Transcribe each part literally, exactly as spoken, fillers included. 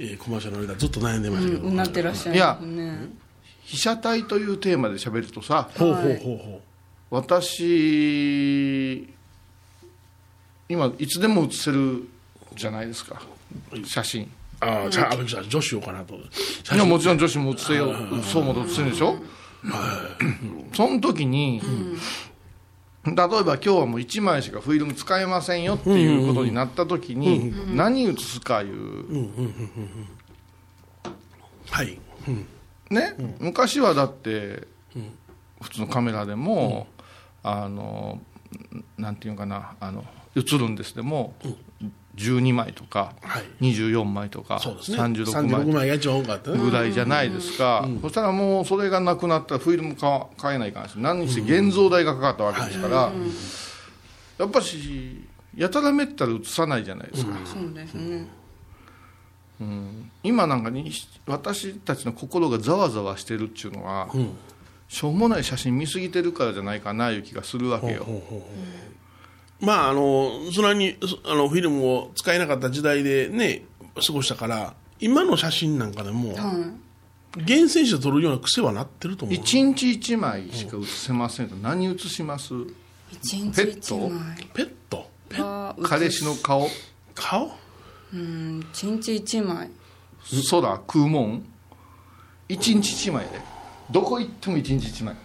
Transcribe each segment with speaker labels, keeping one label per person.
Speaker 1: えー、コマーシャルの間ずっと悩んでましたけど、
Speaker 2: うん、うなってらっしゃいますね。いや、
Speaker 3: 被写体というテーマで喋るとさ、
Speaker 1: ほうほうほうほう、
Speaker 3: 私今いつでも写せるじゃないですか、写真。
Speaker 1: ああ、じゃあ、女子をかなと。い
Speaker 3: や、もちろん女子も写せよう、そうも写せるでしょ。その時に、うん、例えば今日はもういちまいしかフィルム使えませんよっていうことになった時に、何写すかいう、
Speaker 1: はい、うん、
Speaker 3: ね、うん、昔はだって、うん、普通のカメラでも、うん、あのなんていうかな、あの写るんですでも、うん、じゅうにまいとか、はい、にじゅうよんまいとか、
Speaker 1: そうですね、
Speaker 3: さんじゅうろくまいぐらいじゃないですか、うん、そしたらもうそれがなくなったらフィルム買えないかんし、何にして現像代がかかったわけですから、うん、やっぱしやたらめったら写さないじゃないですか、
Speaker 2: うん、そうですね、
Speaker 3: うん、今なんかに私たちの心がざわざわしてるっていうのは、うん、しょうもない写真見すぎてるからじゃないかないう気がするわけよ。ほうほうほう、
Speaker 1: うん、まああのそんなにあのフィルムを使えなかった時代でね過ごしたから、今の写真なんかでも、うん、厳選して撮るような癖はなってると思う。
Speaker 3: いちにちいちまいしか写せませんと、うん、何写します？
Speaker 2: いちにちいちまい
Speaker 1: ペットペット
Speaker 3: 彼氏の顔
Speaker 1: 顔、
Speaker 2: うん、いちにちいちまい、
Speaker 3: 空食うもんいちにちいちまいで、どこ行ってもいちにちいちまい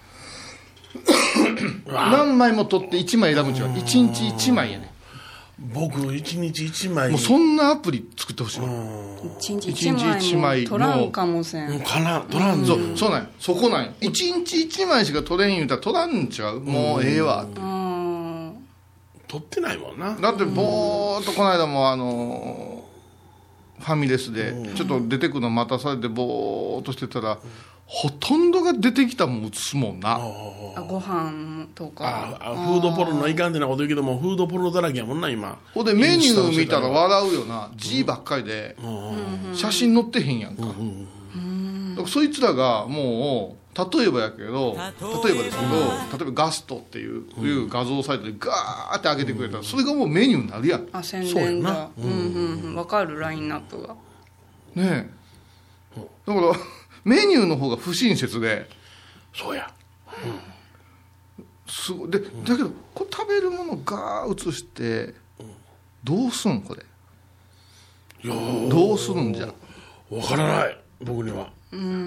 Speaker 3: 何枚も撮っていちまい選ぶんちゃう、いちにちいちまいやね。
Speaker 1: 僕いちにちいちまい、
Speaker 3: もうそんなアプリ作ってほしい。い
Speaker 2: ちにちいちまいも撮らんかもせん、
Speaker 1: かな、撮らん、
Speaker 3: そう、そうなんや、そこなんや。いちにちいちまいしか撮れん言うたら撮らんちゃう、もうええわって。
Speaker 1: 撮ってないもんな。
Speaker 3: だってぼーっとこの間もあのファミレスでちょっと出てくるの待たされてぼーっとしてたら、ほとんどが出てきたもん写すもんな。
Speaker 2: あ、ご飯とか、
Speaker 1: ああ、フードポロのいかんてなこと言うけども、フードポロだらけやもんな今。
Speaker 3: ほんでメニュー見たら笑うよな、字ばっかりで写真載ってへんやんか。だからそいつらがもう例えばやけど、例えばですけど、例えばガストっていう、うん、いう画像サイトでガーって上げてくれたら、それがもうメニューになるやん。
Speaker 2: あ、宣伝が、うんうんうん、分かるラインナップが
Speaker 3: ねえ、だからメニューの方が不親切で、
Speaker 1: そうや、
Speaker 3: うん、すごいで、だけどこれ食べるものガー映して、どうすんこれ、どうするんじゃ
Speaker 1: 分からない、僕には。
Speaker 2: うん、うん、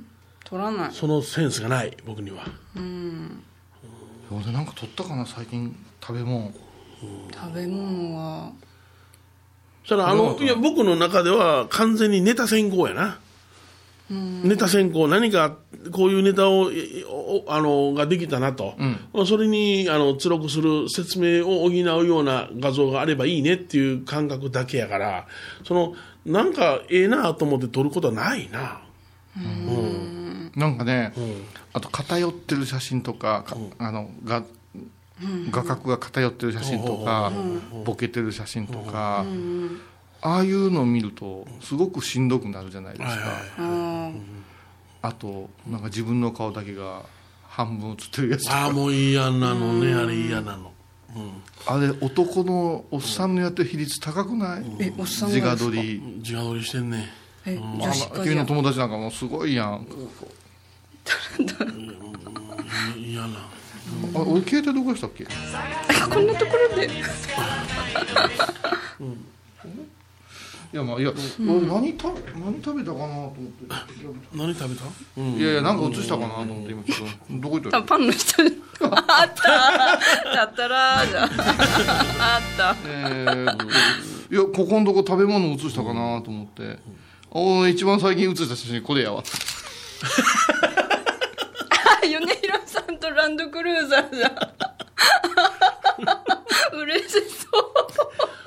Speaker 2: 取らない、
Speaker 1: そのセンスがない僕には。うん、
Speaker 3: 俺なんか取ったかな最近食べ物、うん、
Speaker 2: 食べ物は
Speaker 1: そしたらあの、いや僕の中では完全にネタ先行やな、うん、ネタ先行、何かこういうネタをあのができたなと、うん、それにあの記録する説明を補うような画像があればいいねっていう感覚だけやから、そのなんかええなと思って撮ることはないな。
Speaker 3: うん、なんかね、うん、あと偏ってる写真とか、うん、あのが画角が偏ってる写真とか、うん、ボケてる写真とか、うん、ああいうのを見るとすごくしんどくなるじゃないですか、うん、あとなんか自分の顔だけが半分写ってるやつとか、
Speaker 1: ああもう嫌なのね、うん、あれ嫌なの、うん、
Speaker 3: あれ男のおっさんのやってる比率高くない？
Speaker 2: うん、え、おっさん
Speaker 3: 自画撮り
Speaker 1: 自画撮りしてんね。
Speaker 2: え、うん、女子
Speaker 3: 君の友達なんかもすごいやん。
Speaker 1: 嫌な、
Speaker 3: あ、俺携帯どこでしたっけ？
Speaker 2: こんなところで、
Speaker 3: うん、いやまあいや、うん、俺何食べ何食べたかなと思って。
Speaker 1: 何食べた？
Speaker 3: うん、いやいやなんか映したかなと思って今ちょっとどこ行った？
Speaker 2: パンの人あっただったらじゃあった。え
Speaker 3: ー、いやここのとこ食べ物映したかなと思って。お一番最近写した写真これやわ。
Speaker 2: 米広さんとランドクルーザーじゃん。嬉しそう。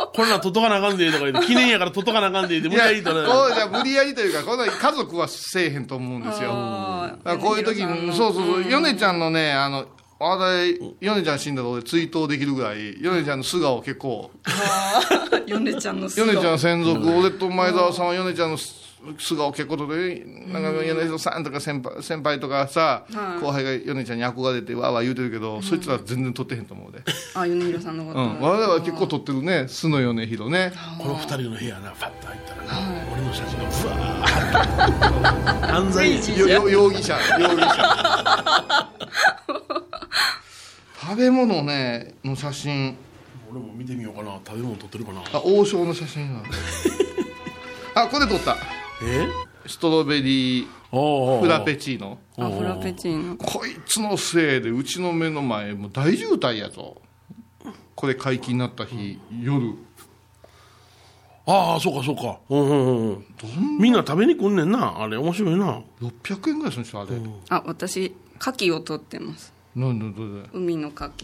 Speaker 1: これな撮っとかなあかんでとか言って、記念やから撮っとかなあかんでって無理やりとね。
Speaker 3: じゃ無理やりというか、この家族はせえへんと思うんですよ。だからこういう時に、そうそうそう、米ちゃんのね、あの話題、米ちゃん死んだら俺追悼できるぐらい、米ちゃんの素顔結構。
Speaker 2: 米ちゃんの素顔。
Speaker 3: 米ちゃん専属、俺と前澤さんは米ちゃんの素顔結構とで、なんか米広さんとか先輩、先輩とかさ、後輩が米ちゃんに憧れてわーわー言うてるけど、そいつら全然撮ってへんと思うで。
Speaker 2: あ、米広さんのこと。
Speaker 3: うん、我々は結構撮ってるね、素の米広ね。
Speaker 1: この二人の部屋な、ファッと入ったらな、俺のの写真がブワー犯罪
Speaker 3: よよ容疑者容疑者食べ物ねの写真
Speaker 1: 俺も見てみようかな。食べ物撮ってるかな。
Speaker 3: あ王将の写真があこれ撮った
Speaker 1: え
Speaker 3: ストロベリーフラペチーノ。
Speaker 2: あフラペチーノ。
Speaker 3: こいつのせいでうちの目の前もう大渋滞やぞ。これ解禁になった日、うん、夜
Speaker 1: ああそうかそうか、うんうんうん、みんな食べに来んねんな。あれ面白いな。
Speaker 3: ろっぴゃくえんぐらいするんですよあれ、うん、
Speaker 2: あ私牡蠣を取ってます。
Speaker 3: なんでどれ
Speaker 2: 海の牡蠣、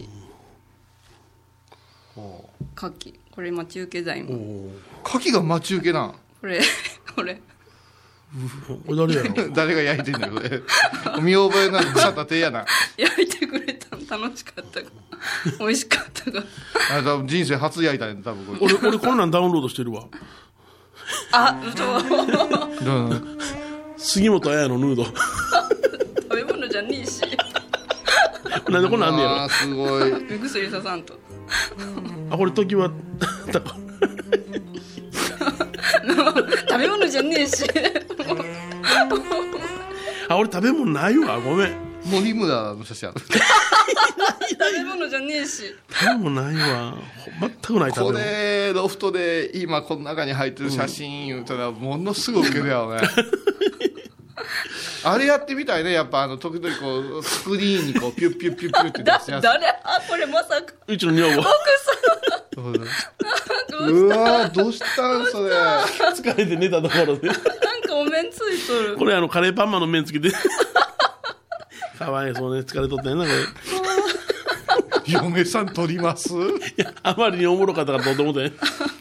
Speaker 2: うん、牡蠣これ待ち受け剤も
Speaker 3: 牡蠣が待ち受けなん
Speaker 2: これこれ
Speaker 1: これ誰やろ
Speaker 3: 誰が焼いてんのよこれ見覚えなの腐った手やな
Speaker 2: 焼いてくれたの楽しかったか美味しかったか
Speaker 3: あ多分人生初焼いたね多分こ
Speaker 1: れ俺俺こんなんダウンロードしてるわ
Speaker 2: あそう
Speaker 1: 杉本彩のヌード
Speaker 2: 食べ物じゃねえし
Speaker 1: なんでこんなんあんねやろ。
Speaker 3: あすごい
Speaker 2: 目薬ささんと
Speaker 1: あこれ時は
Speaker 2: 食べ物じゃねえし
Speaker 1: あ俺食べ物ないわごめん。
Speaker 3: 森村の写真ある
Speaker 2: 食べ物じゃねえし
Speaker 1: 食べ物ないわ全くない食べ物。
Speaker 3: これロフトで今この中に入ってる写真言うたらものすごいウケるやろねあれやってみたいね。やっぱあの時々こうスクリーンにこうピュッピュッピュッピュッって出すやつ。
Speaker 2: 誰あこれまさか
Speaker 1: うちの女房。
Speaker 2: 奥さん
Speaker 3: うわどうしたんそれ。
Speaker 1: 疲れて寝たところで
Speaker 2: なんかお面ついとる。
Speaker 1: これあのカレーパンマンの面つけてかわいそうね疲れとったんやなこれ
Speaker 3: 嫁さん撮りますい
Speaker 1: やあまりにおもろかったから撮ってもて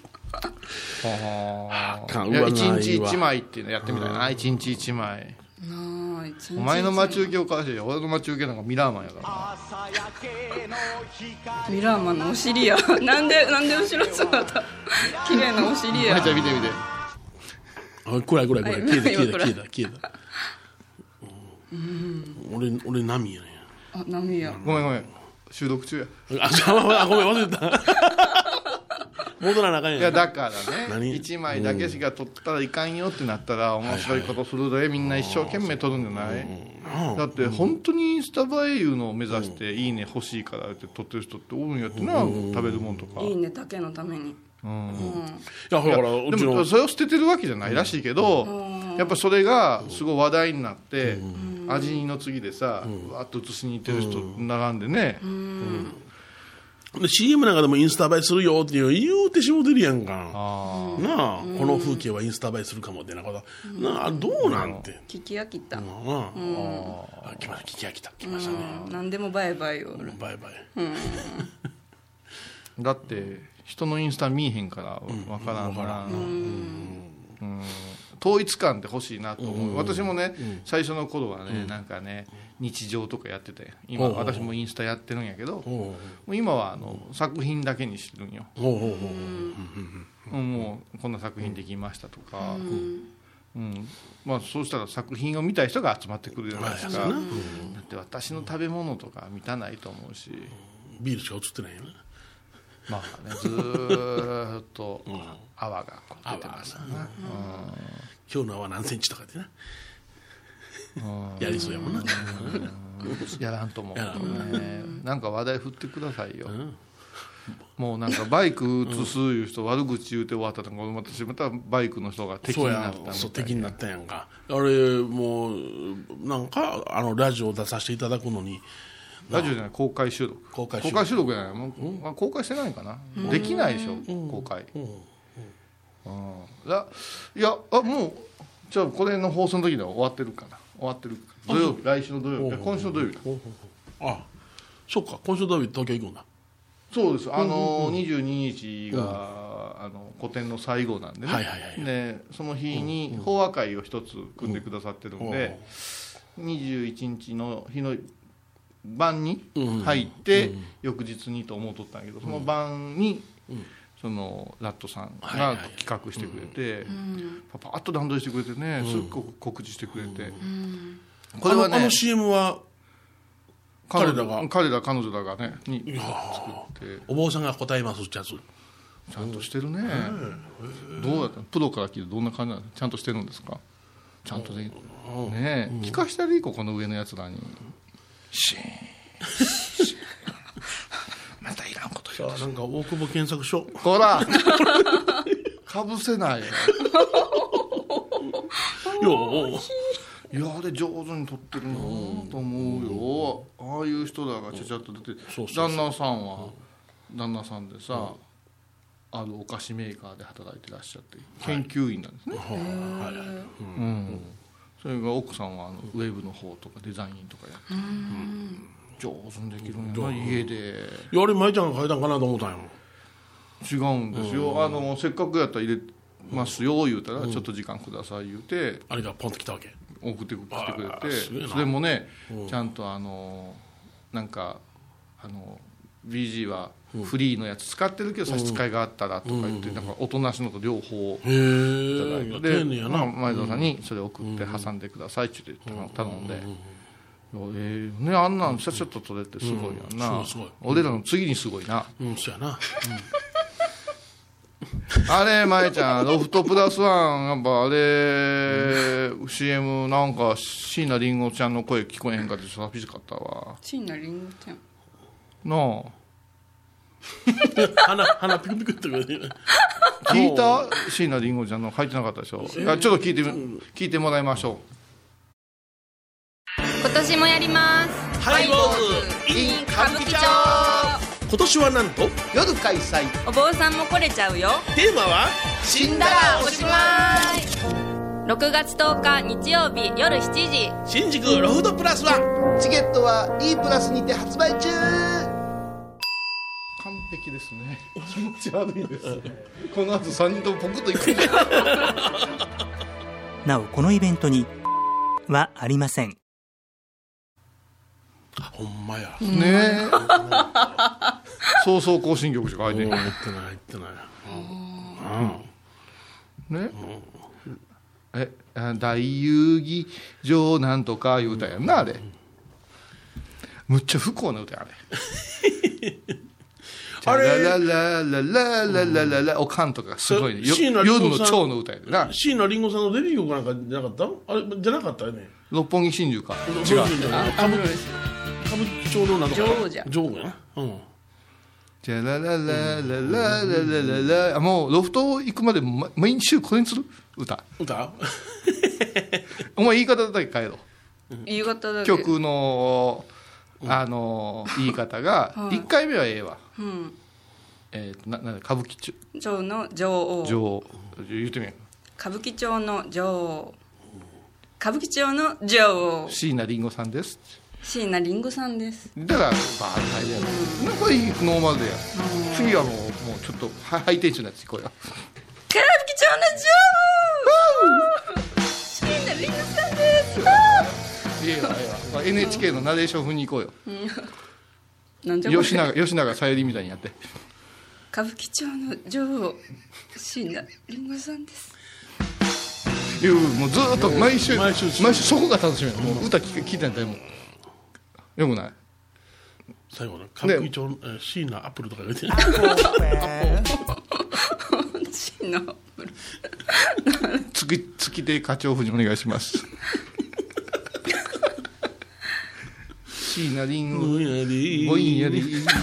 Speaker 3: ああ一日一枚っていうのやってみたいな。一日一枚お前の待ち受けおかしいよ。俺の待ち受けなんかミラーマンやから
Speaker 2: ミラーマンのお尻やなんでなんで後ろ姿綺麗なお尻や。
Speaker 3: じゃあ見て見て
Speaker 1: あこれこれこれ消えた消えた消えた消えた、うん、俺俺ナミやね。
Speaker 2: あナミや
Speaker 3: ごめんごめん収録中や。
Speaker 1: ああごめん忘れた戻らなあかんやん。
Speaker 3: いやだからね
Speaker 1: い
Speaker 3: ちまいだけしか撮ったらいかんよってなったら面白いことするでみんな一生懸命撮るんじゃない。だって本当にインスタ映えいうのを目指していいね欲しいからって撮ってる人って多いんやってな。食べるもんとか
Speaker 2: いいねだけのために。
Speaker 1: うんうん、いやだからうちの
Speaker 3: でもそれを捨ててるわけじゃないらしいけど、うん、やっぱそれがすごい話題になって、うん、味の次でさ、うん、わっと写しに行ってる人並んでね、うん
Speaker 1: うん、で シーエム なんかでもインスタ映えするよっていう言うてしもてるやんか。あなあ、うん、この風景はインスタ映えするかもってなこと、うん、なあどうなんて
Speaker 2: 聞き飽きた。うん、
Speaker 1: ああ来ました聞き飽きた来ましたね、
Speaker 2: うん、何でもバイバイよ
Speaker 1: バイバイ、
Speaker 3: うん、だって人のインスタ見えへんから分からんから、うんうん、統一感って欲しいなと思う、うん、私もね、うん、最初の頃はね、うん、なんかね日常とかやってて今私もインスタやってるんやけどもう今はあの作品だけにしてるんよ。もうこんな作品できましたとか、うんうんまあ、そうしたら作品を見たい人が集まってくるじゃないですか、うん、だって私の食べ物とか見たないと思うし
Speaker 1: ビールしか映ってないよね。
Speaker 3: まあね、ずーっと泡が出てましたね、うん、
Speaker 1: 今日の泡何センチとかでな、うん、やりそうやもんな、うん、
Speaker 3: やらんと思う、ね、なんか話題振ってくださいよ、うん、もうなんかバイク映すいう人、うん、悪口言うて終わったとか私またバイクの人が敵になったみたいな。
Speaker 1: そう敵になったやんか。あれもうなんかあのラジオ出させていただくのに
Speaker 3: ラジオじゃない公開収録公開収録公開収録じゃないもう、うん、公開してないかな、うん、できないでしょ、うん、公開、うんうん、いやあもうじゃあこれの放送の時には終わってるかな終わってる土曜日来週の土曜日今週の土曜日だ
Speaker 1: あそっか今週の土曜日東京行くんだ。
Speaker 3: そうですあの、うんうん、にじゅうににちが、うん、あの個展の最後なんでね、はいはいはい、でその日に法話会を一つ組んでくださってるんで、うん、にじゅういちにちの日の晩に入って翌日にと思うとったんやけどその晩にそのラットさんが企画してくれてパパッと段取りしてくれてねすっごく告知してくれて
Speaker 1: これはねあの シーエム は彼らが
Speaker 3: 彼ら彼女らがねに作
Speaker 1: ってお坊さんが答えますってやつ
Speaker 3: ちゃんとしてるね、どうやったプロから聞いてどんな感じなんですか？ちゃんとしてるんですか？ちゃんとできるねえ、聞かしたらいいここの上のやつらにシーンまたいらんこと言う
Speaker 1: なんか大久保検索書
Speaker 3: こらかぶせないよいやあれ上手に撮ってるなと思うよ、ああいう人らがちゃちゃっと出て、旦那さんは旦那さんでさ、あるお菓子メーカーで働いてらっしゃって研究員なんですね、はいうん、それが奥さんはあのウェブの方とかデザインとかやって、うん、上手にできるんやな家で。
Speaker 1: いやあれ舞ちゃんが書いたんかなと思ったんよ。
Speaker 3: 違うんですよ、うん、あのせっかくやったら入れますよ言うたら、うん、ちょっと時間ください言うて
Speaker 1: あれがポンと来たわけ、
Speaker 3: 送ってきてくれて、それもね、うん、ちゃんとあのなんかあの ビージー はフリーのやつ使ってるけど差し支えがあったらとか言って、うん、なんかおとなしのと両方いただいて、で、まあ、前田さんにそれ送って挟んでくださいって言って頼んで、うんうん、えー、ね、あんなんちゃちゃっと取れてすごいやんな、うん、すごい、俺らの次にすごいな、
Speaker 1: うん、そうやな、うん
Speaker 3: あれ舞ちゃんロフトプラスワンやっぱあれ、うん、シーエム なんか椎名林檎ちゃんの声聞こえへんかって寂しかったわ。椎
Speaker 2: 名林檎ちゃん
Speaker 3: な
Speaker 1: あ鼻鼻ピクピクって
Speaker 3: 聞いた椎名林檎ちゃんの入ってなかったでしょ、えー、いやちょっと聞いて聞いてもらいましょ
Speaker 2: う。今年もやります
Speaker 1: ハイボーズ in 歌舞伎町。今年はなんと
Speaker 3: 夜開催、
Speaker 2: お坊さんも来れちゃうよ。
Speaker 1: テーマは
Speaker 2: 死んだらおしまい。ろくがつとおか日曜日夜しちじ、
Speaker 1: 新宿ロフトプラスワン。
Speaker 4: チケットは E プラスにて発売中。
Speaker 3: 完璧ですね。気持ち悪いですねこの後さんにんともポクッといくんじゃ
Speaker 5: なおこのイベントにはありません。
Speaker 1: ほんまや
Speaker 3: ねえそうそう行進曲しか入ってない。
Speaker 1: 入ってない入ってない、うん
Speaker 3: ね、うん、え大遊戯場なんとかいう歌やんなあれ、うん、むっちゃ不幸な歌やあれあれララララララララおかんとかすごいね、夜の蝶の歌やでな。
Speaker 1: 椎名林檎さんのデビュー曲なんかじゃなかったあれじゃなかったよね。
Speaker 3: 六本木真珠か違う
Speaker 1: 歌舞伎町のなんとか
Speaker 2: 女王じゃ
Speaker 1: 女王やな、うん、
Speaker 3: じゃららららららららもうロフト行くまで毎週これにする歌
Speaker 1: 歌
Speaker 3: お前言い方だけ変えろ。
Speaker 2: 言い方だけ
Speaker 3: 曲のあの言い方がいっかいめはええわ、うん、えー、なな歌舞伎
Speaker 2: 町の女王
Speaker 3: 女王言ってみよう。
Speaker 2: 歌舞伎町の女王歌舞伎町の女王
Speaker 3: 椎名林檎さんです。
Speaker 2: 椎名林檎さんです。
Speaker 3: だからバーッと入るやろ、うん、なんかいいノーマルでや、うん、次はもうもうちょっとハイテンションなやつ聞こえよ。
Speaker 2: 歌舞伎町の女王椎名林檎さんです。
Speaker 3: いやいや エヌエイチケー のナレーション風に行こうよ、うん、
Speaker 2: なんじゃ
Speaker 3: 吉永吉永小百合みたいにやって。
Speaker 2: 歌舞伎町の女王椎名林檎さんです。
Speaker 3: いやもうずっと毎週毎週毎週そこが楽しみなの。もう歌聞いてないもんよくない。
Speaker 1: 最後ね歌舞伎町の椎名アップルとか言うて
Speaker 2: 椎名アップル
Speaker 3: 月月で課長夫人お願いします椎名林檎ぼんやり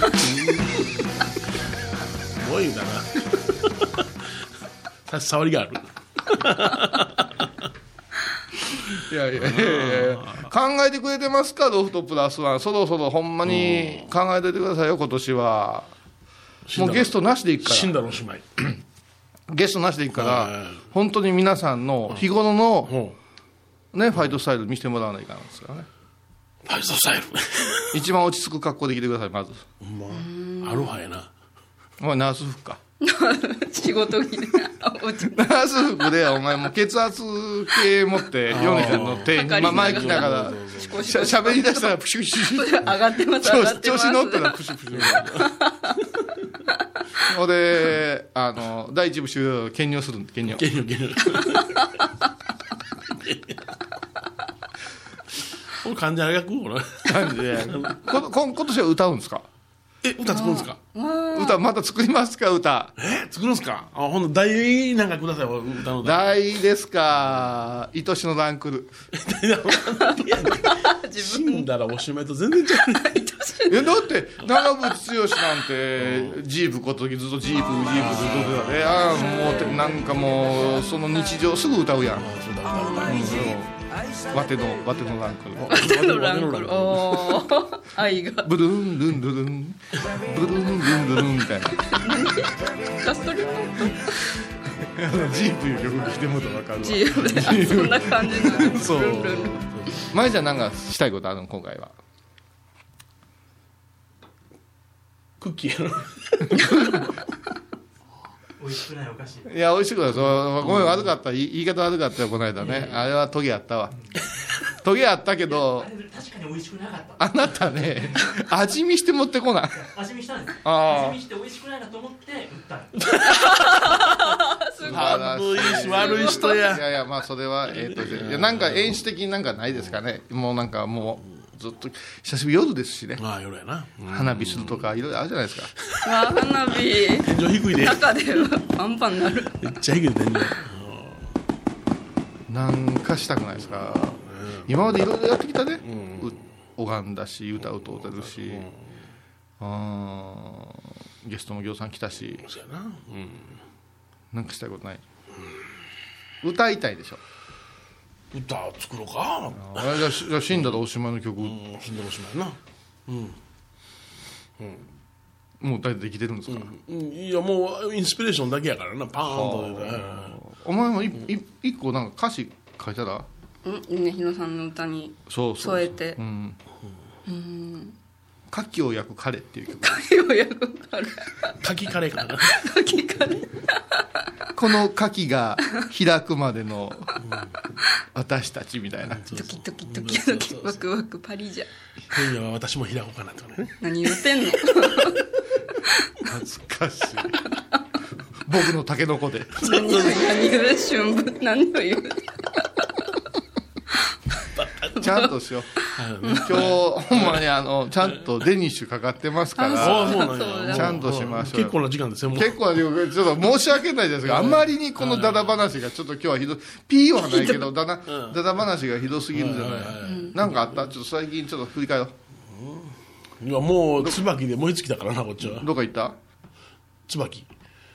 Speaker 1: ぼんやりだな触りがある
Speaker 3: いやいやいやいや考えてくれてますかロフトプラスワン。そろそろほんまに考えておいてくださいよ今年は。もうゲストなしでいくから
Speaker 1: 死んだのおしまい
Speaker 3: ゲストなしでいくから本当に皆さんの日頃のねファイトスタイル見せてもらわないかなんですからね。
Speaker 1: ファイトスタイル
Speaker 3: 一番落ち着く格好で来てくださいまず。
Speaker 1: まあアロハやな。
Speaker 3: お前ナース服か
Speaker 2: 仕事着でナ
Speaker 3: ース服でお前もう血圧計持ってヨネちゃんの手に前来ながらしゃべり出したらプシュプシュ
Speaker 2: 上がってます上がってます。
Speaker 3: 調子乗ったらプシュプシュほんであの第一部集検尿するんで検尿
Speaker 1: 検尿検尿患者役これ
Speaker 3: 患者こ今年は歌うんですか。
Speaker 1: え歌作るんですか？
Speaker 3: 歌また作りますか？歌
Speaker 1: え作るんですか？あほんと題なんかください。歌の題
Speaker 3: 大ですか？愛しのランクル
Speaker 1: 死んだらおしまいと全然違う。
Speaker 3: えだって長渕剛なんてジープこと時ずっとジープジープずっと出たね。ああもうなんかもうその日常すぐ歌うやん。わてのわてのランクル
Speaker 2: わてのランクルおー愛が
Speaker 3: ブルンルンルルンブルンルンルルンみたいな
Speaker 2: ガストリート
Speaker 3: ジープいう曲聴いてもらったら分かるわ。
Speaker 2: ジープでそんな感じの
Speaker 3: そう
Speaker 2: ルンルン
Speaker 3: まいちゃんなんかしたいことあるの今回は？
Speaker 1: クッキーやろ。
Speaker 5: 美味しくないお菓子。
Speaker 3: いや美味しくない。そうごめん悪かった言い方悪かったよこの間ね。あれはトゲあったわ。トゲあったけど
Speaker 5: あれ確かに美味しくなかった。
Speaker 3: あなたね味見して持ってこない。
Speaker 5: 味見したんです。
Speaker 3: あー
Speaker 5: 味見して美味しくないなと思って売ったの。
Speaker 2: すごい
Speaker 1: 悪いし悪い人
Speaker 3: い
Speaker 1: や。
Speaker 3: やいやまあそれはえっといやなんか演出的になんかないですかね。もうなんかもうずっと久しぶり夜ですしね。
Speaker 1: ああ夜やな。
Speaker 3: 花火するとかいろいろあるじゃないですか。
Speaker 2: あ花火
Speaker 1: 天井低いで。
Speaker 2: 中でパンパンになる
Speaker 1: めっちゃ低いで天井。
Speaker 3: なんかしたくないですか？今までいろいろやってきたね。う拝んだし歌うと歌うし、あゲストもぎょうさん来たし、
Speaker 1: そうやな。うん。
Speaker 3: なんかしたいことない？歌いたいでしょ。
Speaker 1: 歌作ろうか。
Speaker 3: あれじゃあしじゃあ死んだらおしまいの曲、
Speaker 1: うん死んでおしまいな。
Speaker 3: もう大体できてるんですか？
Speaker 1: うんいやもうインスピレーションだけやからなパーンと出て。
Speaker 3: お前もいい一個なんか歌詞書いたら？
Speaker 2: うん米広さんの歌に
Speaker 3: そうそうそう
Speaker 2: 添えて
Speaker 3: うん牡蠣を焼く彼っていう曲。
Speaker 2: ようやくかる
Speaker 1: カキカレーかな。
Speaker 2: かきかる
Speaker 3: この牡蠣が開くまでの私たちみたいな。
Speaker 2: ドキドキドキドキワクワクパリじゃ
Speaker 1: 今夜は私も開こうかなとかね。
Speaker 2: 何言ってんの
Speaker 3: 恥ずかしい。僕のタケノコで。
Speaker 2: 何を何言う春分何を言う
Speaker 3: ちゃんとしよう。今日ほんまにあのちゃんとデニッシュかかってますか
Speaker 1: あ
Speaker 3: ら
Speaker 1: あそうなんや。
Speaker 3: ちゃんとしましょうよ。
Speaker 1: 結構な時間ですよもう。
Speaker 3: 結構なちょっと申し訳ないですが、あまりにこのダダ話がちょっと今日はひどい。ピーはないけどダダダダ話がひどすぎるじゃない。なんかあった？ちょっと最近ちょっと振り返ろう。
Speaker 1: いやもう椿で燃え尽きたからなこっちは。
Speaker 3: どっか行った？
Speaker 1: 椿。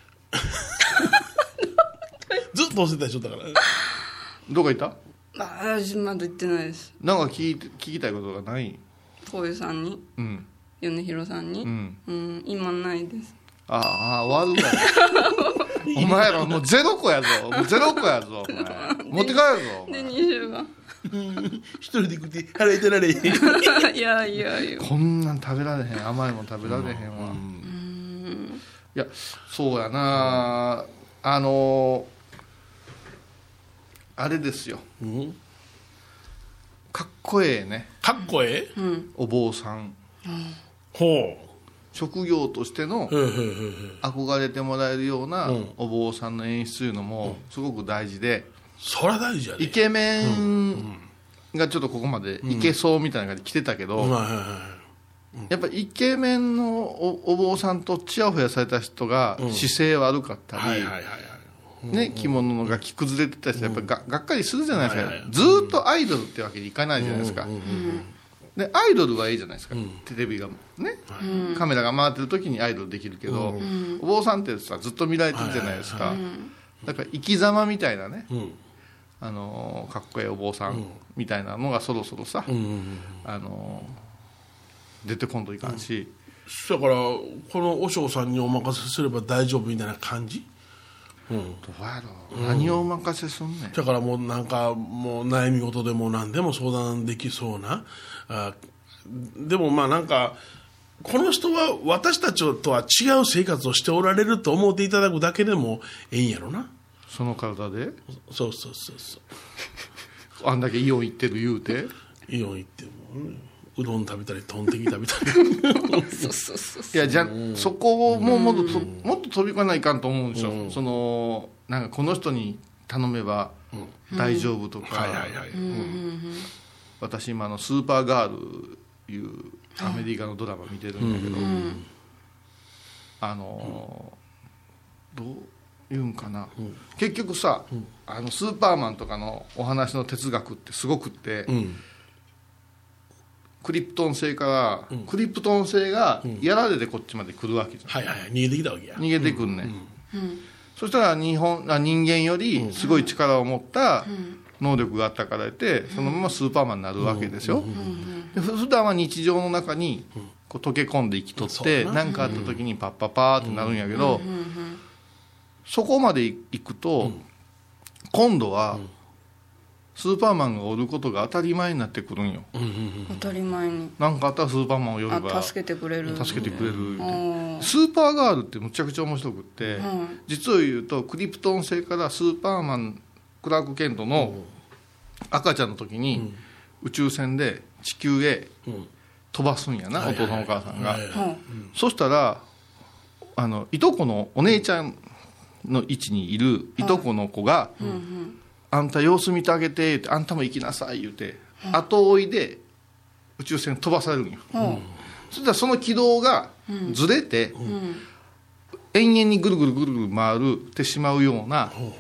Speaker 1: ずっと押せたりしとったから。
Speaker 3: どっか行った？
Speaker 2: あ私まだ言ってないです。
Speaker 3: なんか聞いて聞きたいことがない？
Speaker 2: こういうさんに
Speaker 3: うん
Speaker 2: 米広さんに
Speaker 3: うん。
Speaker 2: うん今ないです
Speaker 3: ああ終わるんだよ。お前らもうゼロ個やぞ。もうゼロ個やぞ。お前持って帰るぞ。お前
Speaker 2: でにじゅうが
Speaker 1: 一人で食って腹痛られへん。
Speaker 2: いやいやいや
Speaker 3: こんなん食べられへん。甘いもん食べられへんわ。いやそうやなあのあれですよ。
Speaker 1: うん
Speaker 3: かっこええね
Speaker 1: かっこええ。
Speaker 3: お坊さん。
Speaker 1: ほ
Speaker 3: 職業としての
Speaker 1: う。へえへえへえ。
Speaker 3: 憧れてもらえるような
Speaker 1: うん
Speaker 3: お坊さんの演出というのもすごく大事で、
Speaker 1: そら大事やで。
Speaker 3: イケメンがちょっとここまでいけそうみたいな感じで来てたけど、
Speaker 1: はいはいはい。
Speaker 3: やっぱイケメンの お, お坊さんとちやほやされた人が姿勢悪かったり、
Speaker 1: はいはいはいはい。
Speaker 3: ね、着物のが着崩れてた人やっぱり が, がっかりするじゃないですか、
Speaker 1: はいはいはい
Speaker 3: ずーっとアイドルってわけにいかないじゃないですか、でアイドルはいいじゃないですか、テレビがね、カメラが回ってる時にアイドルできるけど、お坊さんってさずっと見られてるじゃないですか、だから生き様みたいなね、
Speaker 1: うん
Speaker 3: あのーかっこいいお坊さんみたいなのがそろそろさ、
Speaker 1: うんうん
Speaker 3: あのー出てこんといかんし、
Speaker 1: だからこの和尚さんにお任せすれば大丈夫みたいな感じ。うん、
Speaker 3: どうやろう、何をお任せすんねん。
Speaker 1: だからもうなんかもう悩み事でも何でも相談できそうなあ。でもまあなんかこの人は私たちとは違う生活をしておられると思っていただくだけでもええんやろな。
Speaker 3: その体で
Speaker 1: そうそうそうそう。
Speaker 3: あんだけイオン行ってる言うて、
Speaker 1: イオン行っても、ね、うどん食べたりトンテキ食べたり
Speaker 2: そうそうそう
Speaker 3: いやじゃそこをもうもっとともっと飛び越えないかんと思うんですよ、うん、そのなんかこの人に頼めば大丈夫とか、
Speaker 1: はいはいはい、うん、
Speaker 3: 私今あのスーパーガールいうアメリカのドラマ見てるんだけど、うん、 あのー、どういうんかな、うん、結局さ、うん、あのスーパーマンとかのお話の哲学ってすごくって、うん、クリプトン星から、うん、クリプトン星がやられてこっちまで来るわけじゃん、
Speaker 1: はいはいはい、逃げてきたわけや。
Speaker 3: 逃げてくんね、うんうん、そしたら日本あ人間よりすごい力を持った能力があったからってそのままスーパーマンになるわけですよ。で普段は日常の中にこう溶け込んで生きとって何かあった時にパッパッパーってなるんやけど、そこまで行くと今度はスーパーマンがおることが当たり前になってくるんよ。
Speaker 2: 当たり前に
Speaker 3: 何かあったらスーパーマンを呼べば
Speaker 2: 助けてくれる
Speaker 3: 助けてくれるってスーパーガールってむちゃくちゃ面白くって、うん、実を言うとクリプトン星からスーパーマンクラーク・ケントの赤ちゃんの時に宇宙船で地球へ飛ばすんやな、うん、お父さんお母さんが、はいはいはい、そしたらあのいとこのお姉ちゃんの位置にいるいとこの子が、うんうん、あんた様子見てあげてってあんたも行きなさい言うて、うん、後追いで宇宙船飛ばされるんよ、うん、そしたらその軌道がずれて、うん、延々にぐるぐるぐるぐる回るってしまうような、うん、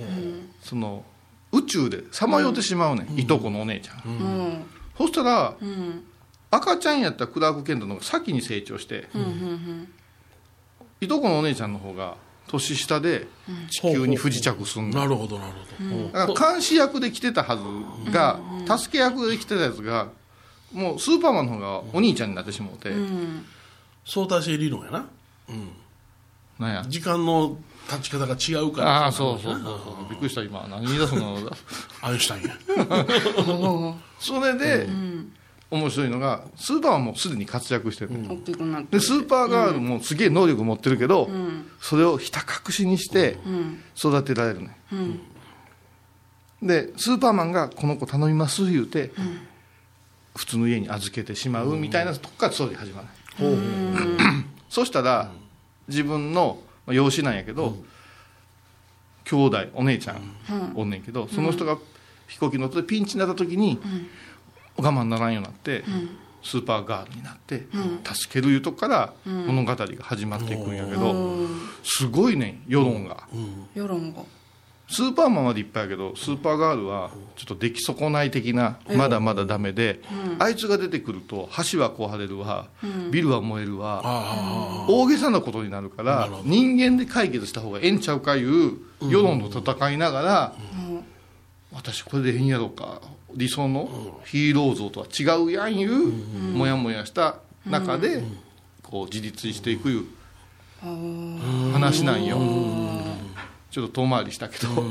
Speaker 3: その宇宙でさまよってしまうね、うん、いとこのお姉ちゃん、うん、そしたら、うん、赤ちゃんやったクラーク・ケントの方が先に成長して、うん、いとこのお姉ちゃんの方が年下で地球に不時着するんだ、
Speaker 1: なるほどなるほど、
Speaker 3: だから監視役で来てたはずが、うん、助け役で来てたやつがもうスーパーマンの方がお兄ちゃんになってしまうて、うん、
Speaker 1: 相対性理論やな、うん、
Speaker 3: なんや
Speaker 1: 時間の立ち方が違うから。
Speaker 3: ああそうそうそうそうびっくりした今何言い出すの
Speaker 1: アインシュタイン
Speaker 3: やそれで、うん、面白いのがスーパーマンもすでに活躍してる、うん、でスーパーガールもすげえ能力持ってるけど、うん、それをひた隠しにして育てられるね、うん、でスーパーマンがこの子頼みます言うて、うん、普通の家に預けてしまうみたいなとこからストーリー始まる、うん、そしたら自分の養子なんやけど、うん、兄弟お姉ちゃん、うん、おんねんけどその人が飛行機乗ってピンチになった時に、うん、我慢ならんようになって、うん、スーパーガールになって、うん、助けるいうとこから物語が始まっていくんやけど、うん、すごいね世論が、うん、
Speaker 2: 世論が
Speaker 3: スーパーマンまでいっぱいやけどスーパーガールはちょっと出来損ない的なまだまだダメで、うん、あいつが出てくると橋は壊れるわ、うん、ビルは燃えるわ、うん、大げさなことになるから人間で解決した方がええんちゃうかいう世論と戦いながら、うん、私これでええんやろうか理想のヒーロー像とは違うやんいう、うん、もやもやした中でこう自立していくいう話なんよ。ちょっと遠回りしたけど、うん、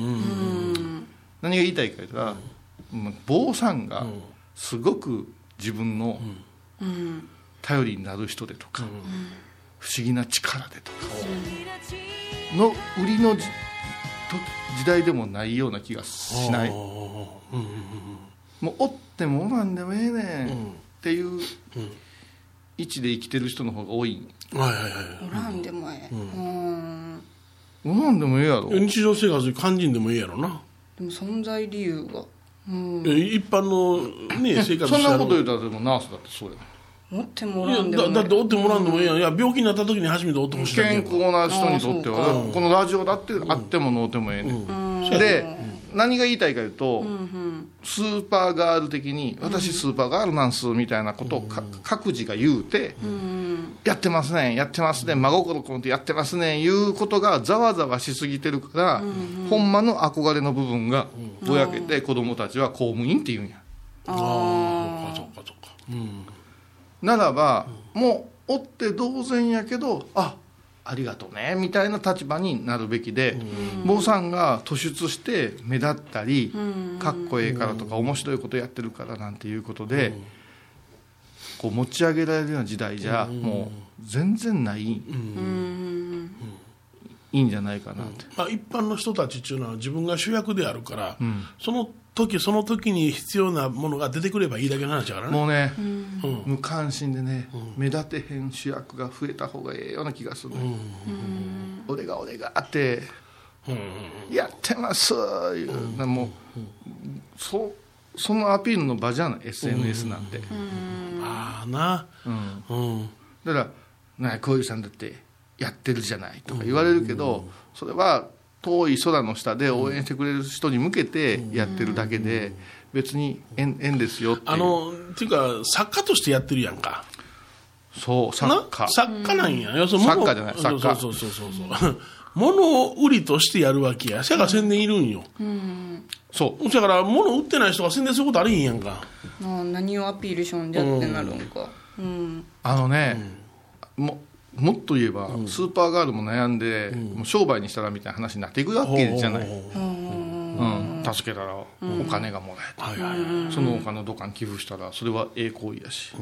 Speaker 3: 何が言いたいかというと、うん、坊さんがすごく自分の頼りになる人でとか、うん、不思議な力でとかの売りの 時, 時代でもないような気がしない、うん、もうおってもおらんでもええねんっていう位置で生きてる人の方が多い、
Speaker 2: はいはいはい、おらんでもええ、うん
Speaker 3: なんでもええやろ
Speaker 1: 日常生活に肝心でもええやろな。
Speaker 2: でも存在理由が、
Speaker 1: うん、一般の、ね、生活
Speaker 3: そんなこと言うたらでもナースだってそうや
Speaker 2: 持ってもらんでも
Speaker 1: いや だ, だっておってもらんでもええやん、うん、いや病気になった時に初めておってほしい
Speaker 3: 健康な人にとってはこのラジオだってあってものうてもええねん、うんうん、で、うん、何が言いたいかいうと、うんうん、スーパーガール的に私スーパーガールなんすみたいなことをか、うん、各自が言うて、うん、やってますねやってますね真心込めてやってますねいうことがざわざわしすぎてるから、うんうん、ほんまの憧れの部分がぼやけて子供たちは公務員って言うんや。
Speaker 1: ああそうかそうかそうか、うん
Speaker 3: ならば、うん、もうおって同然やけどあありがとうねみたいな立場になるべきで、坊さんが突出して目立ったり、うん、かっこええからとか、うん、面白いことやってるからなんていうことで、うん、こう持ち上げられるような時代じゃ、うん、もう全然ない、うん、いいんじゃないかなって、
Speaker 1: うんまあ、一般の人たちっていうのは自分が主役であるから、うん、その時その時に必要なものが出てくればいいだけの話だからね。
Speaker 3: もうね、うん、無関心でね、うん、目立てへん主役が増えた方がええような気がする、ねうん、俺が俺がって、うん、やってますいう、うん、もう、うん、そ, そのアピールの場じゃない エスエヌエス なんて、うん、
Speaker 1: ああな、
Speaker 3: うんうん、だからな小遊さんだってやってるじゃないとか言われるけど、それは遠い空の下で応援してくれる人に向けてやってるだけで、別に縁縁ですよっていう。
Speaker 1: あのっていうか作家としてやってるやんか。
Speaker 3: そう作家
Speaker 1: 作家なんや。
Speaker 3: 作家じゃない作家。
Speaker 1: そうそうそうそうそう。物を売りとしてやるわけや。そやから宣伝いるんよ。
Speaker 2: うん、
Speaker 1: そうだから物売ってない人が宣伝することありへんやんか。
Speaker 2: あ何をアピールしようんじゃってなるんか、うん、
Speaker 3: あのね、うん、も, もっと言えば、うん、スーパーガールも悩んで、うん、もう商売にしたらみたいな話になっていくわけじゃない、うんうん、助けたらお金がもらえた、うん、そのお金をどっかに寄付したらそれは栄光やし、うん、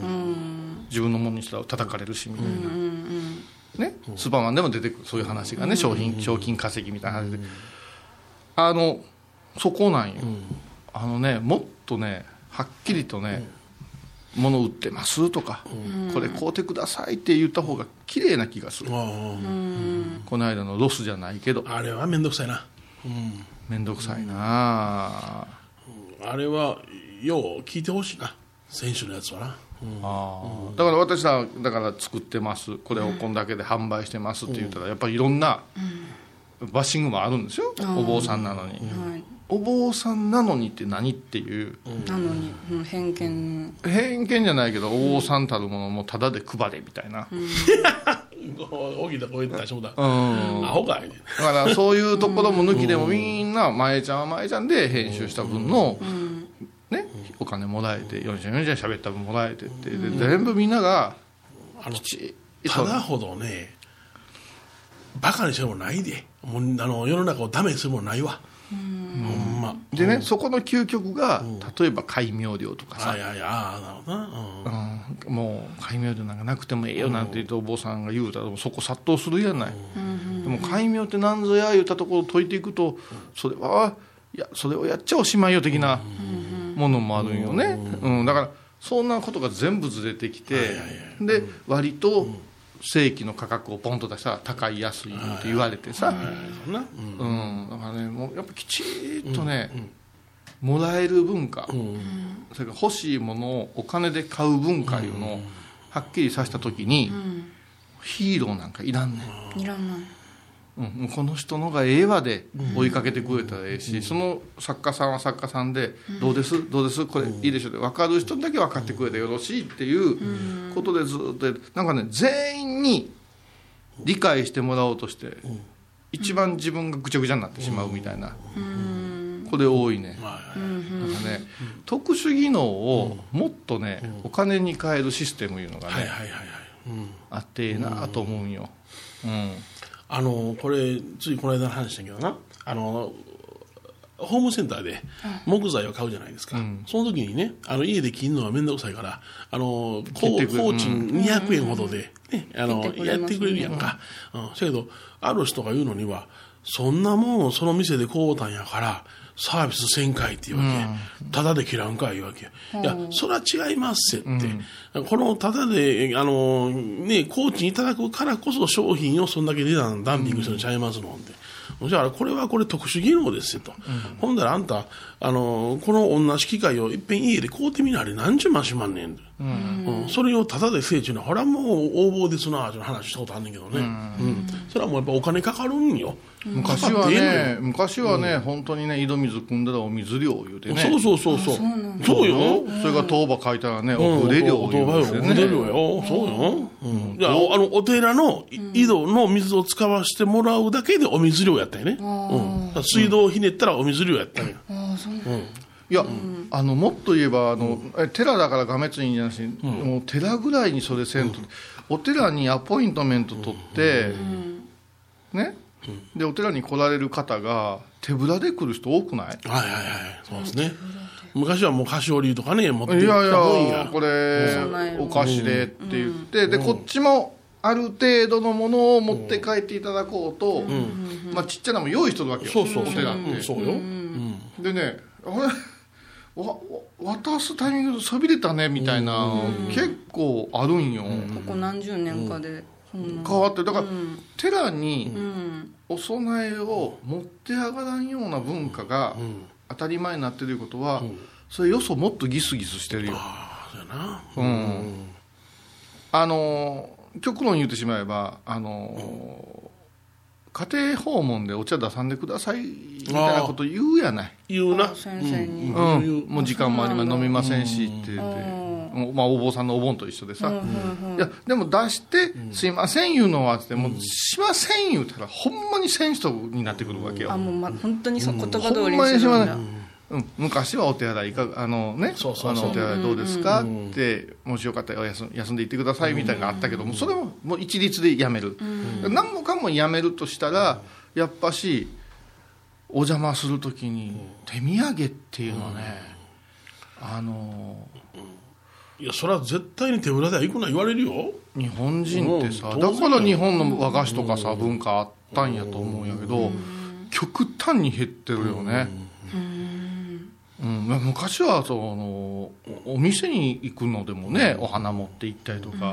Speaker 3: 自分のものにしたら叩かれるしみたいな、うんね、スーパーマンでも出てくるそういう話がね、うん、商品賞金稼ぎみたいな話で、うん、あのそこなんよ、うん、あのねもっとねはっきりとね、うん、物売ってますとか、うん、これ買うてくださいって言った方が綺麗な気がする、うん、この間のロスじゃないけど
Speaker 1: あれはめんどくさいな、
Speaker 3: うん、めんどくさいな、
Speaker 1: うん、あれはよう聞いてほしいな選手のやつはな、うん、
Speaker 3: あだから私はだから作ってますこれをこんだけで販売してますって言ったらやっぱりいろんなバッシングもあるんですよ、うん、お坊さんなのに、はい、お坊さんなのにって何っていう、
Speaker 2: うん、なのに、うん、偏見
Speaker 3: 偏見じゃないけどお坊さんたるものもタダで配れみたいな、うん、
Speaker 1: 大きな声出してもだ、うん、アホかいね
Speaker 3: だからそういうところも抜きでもみんな前ちゃんは前ちゃんで編集した分の、うんね、お金もらえてよんじゅうよんじゅう喋った分もらえてって、で全部みんながきち
Speaker 1: っとただほどねバカにしてもないでもうあの世の中をダメにするもんないわ、うんほんま
Speaker 3: でね、うん、そこの究極が、うん、例えば戒名料とかさ、
Speaker 1: いやいやあなるほどな、
Speaker 3: うん、もう戒名料なんかなくてもええよなんて言うとお坊さんが言うたらそこ殺到するやない、うん、でも戒名って何ぞや言うたところを解いていくとそれはいやそれをやっちゃおしまいよ的なものもあるんよね、うんうん、だからそんなことが全部ずれてきて、はいはいはい、で割と正規の価格をポンと出したら高い安いって言われてさ、うん、だからねもうやっぱきちっとね、うん、もらえる文化、うん、それから欲しいものをお金で買う文化いうのをはっきりさせた時に、うん、ヒーローなんかいらんね
Speaker 2: んいらない、
Speaker 3: うん、この人のがええわで追いかけてくれたらええし、うん、その作家さんは作家さんで、うん、どうですどうですこれいいでしょで分かる人だけ分かってくれてよろしいっていうことでずっとなんかね全員に理解してもらおうとして一番自分がぐちゃぐちゃになってしまうみたいな、うん、これ多いね、うん、なんかね、うん、特殊技能をもっとね、うん、お金に変えるシステムいうのがね、はいはいはいはい、あってええなと思うんよ、うん
Speaker 1: あのこれついこの間の話だけどなあのホームセンターで木材を買うじゃないですか、うん、その時にねあの家で切るのは面倒くさいからあの工賃にひゃくえんほどで、ねうん、あのやってくれるやんか、うんうん、だけどある人が言うのにはそんなもんをその店で買うたんやからサービスせんかいっていうわけ、うん、ただで切らんかいうわけ、うん、いやそれは違いますって、うん、このただであのね工賃いただくからこそ商品をそんだけ値段ダンピングしてるのちゃいますので、うん、じゃあこれはこれ特殊技能ですよと、うん、ほんだらあんたあのこの同じ機械をいっぺん家で買うてみなあれ何十万しまんねん、うんうん、それをただでせいちゅうのはほらもう横暴ですなって話したことあんねんけどね、うんうん、それはもうやっぱお金かかるんよ
Speaker 3: 昔はね、昔はね、うん、本当にね井戸水汲んだらお水量言うてね
Speaker 1: そうそうそうそうそうよ
Speaker 3: それが当場書いたらね、うん、お筆量言うんですよねお筆量よそうよ、うん、じゃああのお寺の井戸の水を使わせてもらうだけでお水量やったよね、うん、水道をひねったらお水量やったんや、ああそうなん、うんいや、うん、あのもっと言えばあの、うん、寺だからがめついんじゃなし、うん、もう寺ぐらいにそれせんと、うん、お寺にアポイントメント取って、うん、ね、うん、でお寺に来られる方が手ぶらで来る人多くない？はい
Speaker 1: はいはいそうですね。昔はもう菓子折りとかね持ってきたもんや。
Speaker 3: いやいやこれお菓子でって言って、うん、でこっちもある程度のものを持って帰っていただこうと、うん、まあちっちゃなもん用意しとるわけよ。
Speaker 1: そうそうそう
Speaker 3: お寺って、うん、そうよ。うん、でねあれわ渡すタイミングでそびれたねみたいな、うん、結構あるんよ、うん、
Speaker 2: ここ何十年かで、
Speaker 3: うん、変わってだから、うん、寺にお供えを持って上がらんような文化が当たり前になってることは、うん、それよそもっとギスギスしてるよ、
Speaker 1: ああそうやな、
Speaker 3: うんうん、あの極論言ってしまえばあの、うん、家庭訪問でお茶出さんでくださいみたいなこと言うやない。
Speaker 1: 言うな。
Speaker 2: 先生に、
Speaker 3: うんうん、もう時間もあります飲みませんしって言って、まあ、お坊さんのお盆と一緒でさ、うんうん、いやでも出して「すいません」言うのはってもうしません言うたらほんまにせん人になってくるわけよ。
Speaker 2: あもう、ま、本当にそ、うん、言葉通りにするんだ。ほん
Speaker 3: まにしません、うん、昔はお手洗いかあのねそうそうそうあのお手洗いどうですか、うん、ってもしよかったら休ん、休んでいってくださいみたいなのがあったけども、それももう一律でやめる、うん、何もかもやめるとしたらやっぱしお邪魔するときに手土産っていうのはね、あの
Speaker 1: いやそれは絶対に手ぶらでは行くな言われるよ。
Speaker 3: 日本人ってさ、うん、だから日本の和菓子とかさ、うん、文化あったんやと思うんやけど、うん、極端に減ってるよね、うんうん、昔はそのお店に行くのでもねお花持って行ったりとか、うん、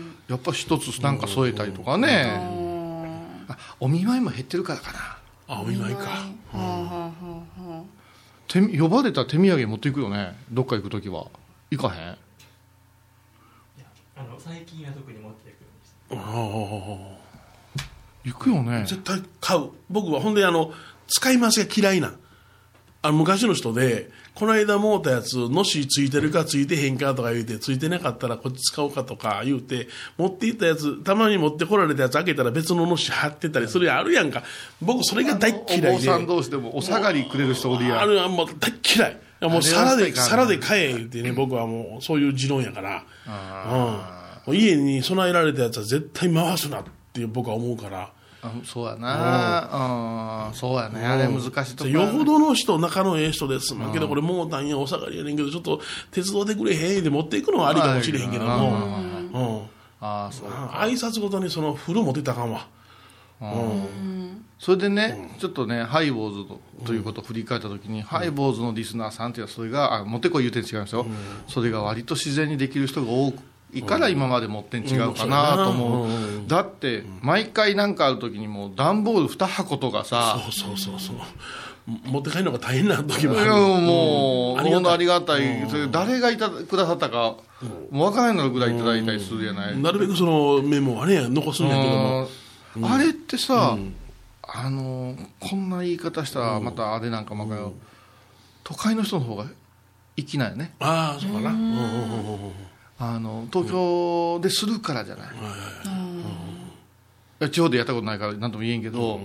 Speaker 3: やっぱ一つなんか添えたりとかね、うん、あお見舞いも減ってるからかな。
Speaker 1: あお見舞いか、うん
Speaker 3: うん、手呼ばれたら手土産持っていくよね。どっか行くときは行かへん。
Speaker 5: あの最近は特に持っていくんです。
Speaker 1: ああ
Speaker 3: 行くよね。
Speaker 1: 絶対買う。僕はほんであの使い回しが嫌いなあの昔の人でこの間もうたやつのしついてるかついてへんかとか言うてついてなかったらこっち使おうかとか言うて持っていったやつたまに持ってこられたやつ開けたら別ののし貼ってたりそれあるやんか。僕それが大嫌いでお
Speaker 3: 坊さん同士でもお下がりくれる人おるやん。
Speaker 1: あるあもう大嫌い。もう皿で皿で買え言ってね、僕はもうそういう持論やから、うん、家に備えられたやつは絶対回すなって僕は思うから。
Speaker 3: あそうやな、うん、そうやね、あれ難しいとこ
Speaker 1: よほどの人仲のええ人ですまんけどこれもうたんやお下がりやねんけどちょっと手伝ってくれへんで持っていくのはありかもしれへんけども、ああそう挨拶ごとにその風呂持ってたらあかんわ。
Speaker 3: うんそれでね、うん、ちょっとねハイボーズということを振り返った時に、うん、ハイボーズのリスナーさんっていうのはそれがあ持ってこい言うてん違うんですよ、うん、それが割と自然にできる人が多いから今まで持ってん違うかなと思う、うんうん、だって毎回なんかある時にもう段ボールに箱とかさ
Speaker 1: そうそうそうそう持って帰るのが大変な時もある。
Speaker 3: いやもう、うん、ありがたい、うん、それ誰がいたくださったか、うん、もう分からないのぐらいいただいたりするじゃない、うん、
Speaker 1: なるべくそのメモはね残すんやけども、
Speaker 3: うん、あれってさ、うん、あのこんな言い方したらまたあれなんかも分かる、うん、都会の人の方が粋なんよね。
Speaker 1: ああそうかな、うん、
Speaker 3: あの東京でするからじゃない、うん、地方でやったことないから何とも言えんけど、うんうん、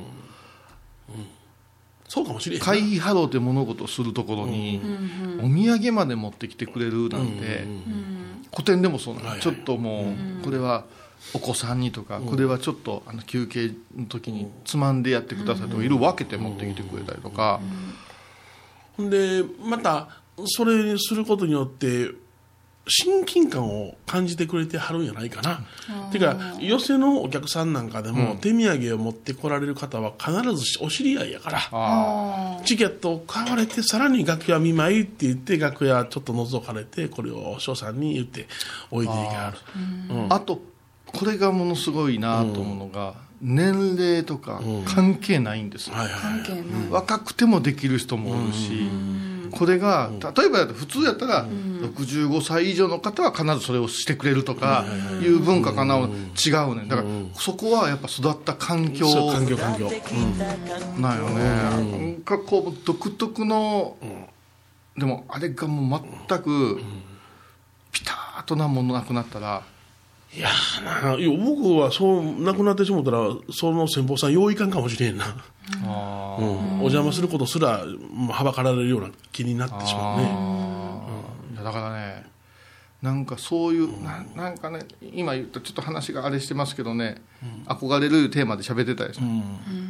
Speaker 1: そうかもしれん
Speaker 3: 会費払うて物事をするところに、うん、お土産まで持ってきてくれるなんて、うん、古典でもそうなの、はいはい、ちょっともう、うん、これはお子さんにとか、うん、これはちょっとあの休憩の時につまんでやってくださいとか、いろいろ分けて持ってきてくれたりとか、
Speaker 1: うんうん、でまたそれにすることによって親近感を感じてくれてはるんじゃないかな。ていうか寄席のお客さんなんかでも、うん、手土産を持ってこられる方は必ずお知り合いやからチケットを買われてさらに楽屋見舞いって言って楽屋ちょっと覗かれてこれを師匠さんに言っておいでいがある。
Speaker 3: あ、うん、あとこれがものすごいなと思うのが、うん、年齢とか関係ないんですよ、うん関係ない、若くてもできる人もおるし、うん、これが例えば普通やったらろくじゅうごさい以上の方は必ずそれをしてくれるとかいう文化かな、うん、違うね。だからそこはやっぱ育った環境
Speaker 1: 環境環境、
Speaker 3: うん、なんよね、うん、なんかこう独特の、うん、でもあれがもう全くピタッとなものなくなったら
Speaker 1: いやな、いや僕はそうなくなってしもたらその先方さんよういかんかもしれんな、あ、うん、お邪魔することすらはばかられるような気になってしまうね、
Speaker 3: うん、だからねなんかそういう、うん、な, なんかね今言ったちょっと話があれしてますけどね、うん、憧れるテーマで喋ってたでしょ、うん、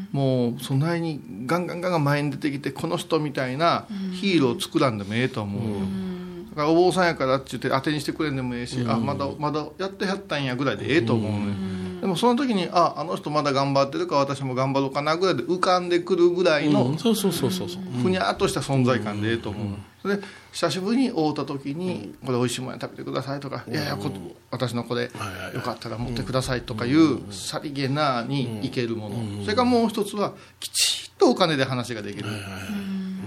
Speaker 3: もうそんなにガンガンガンガン前に出てきてこの人みたいなヒーローを作らんでもええと思うよ、うんだからお坊さんやからって言って当てにしてくれんでもええし、うん、あまだまだやってはったんやぐらいでええと思うね、うん、でもその時にああの人まだ頑張ってるから私も頑張ろうかなぐらいで浮かんでくるぐらいのふにゃっとした存在感でええと思う、うん、それで久しぶりに会うた時にこれおいしいもんや食べてくださいとか、うん、いやいやこ私の子でよかったら持ってくださいとかいうさりげなにいけるもの、うん、それからもう一つはきちっとお金で話ができる、うん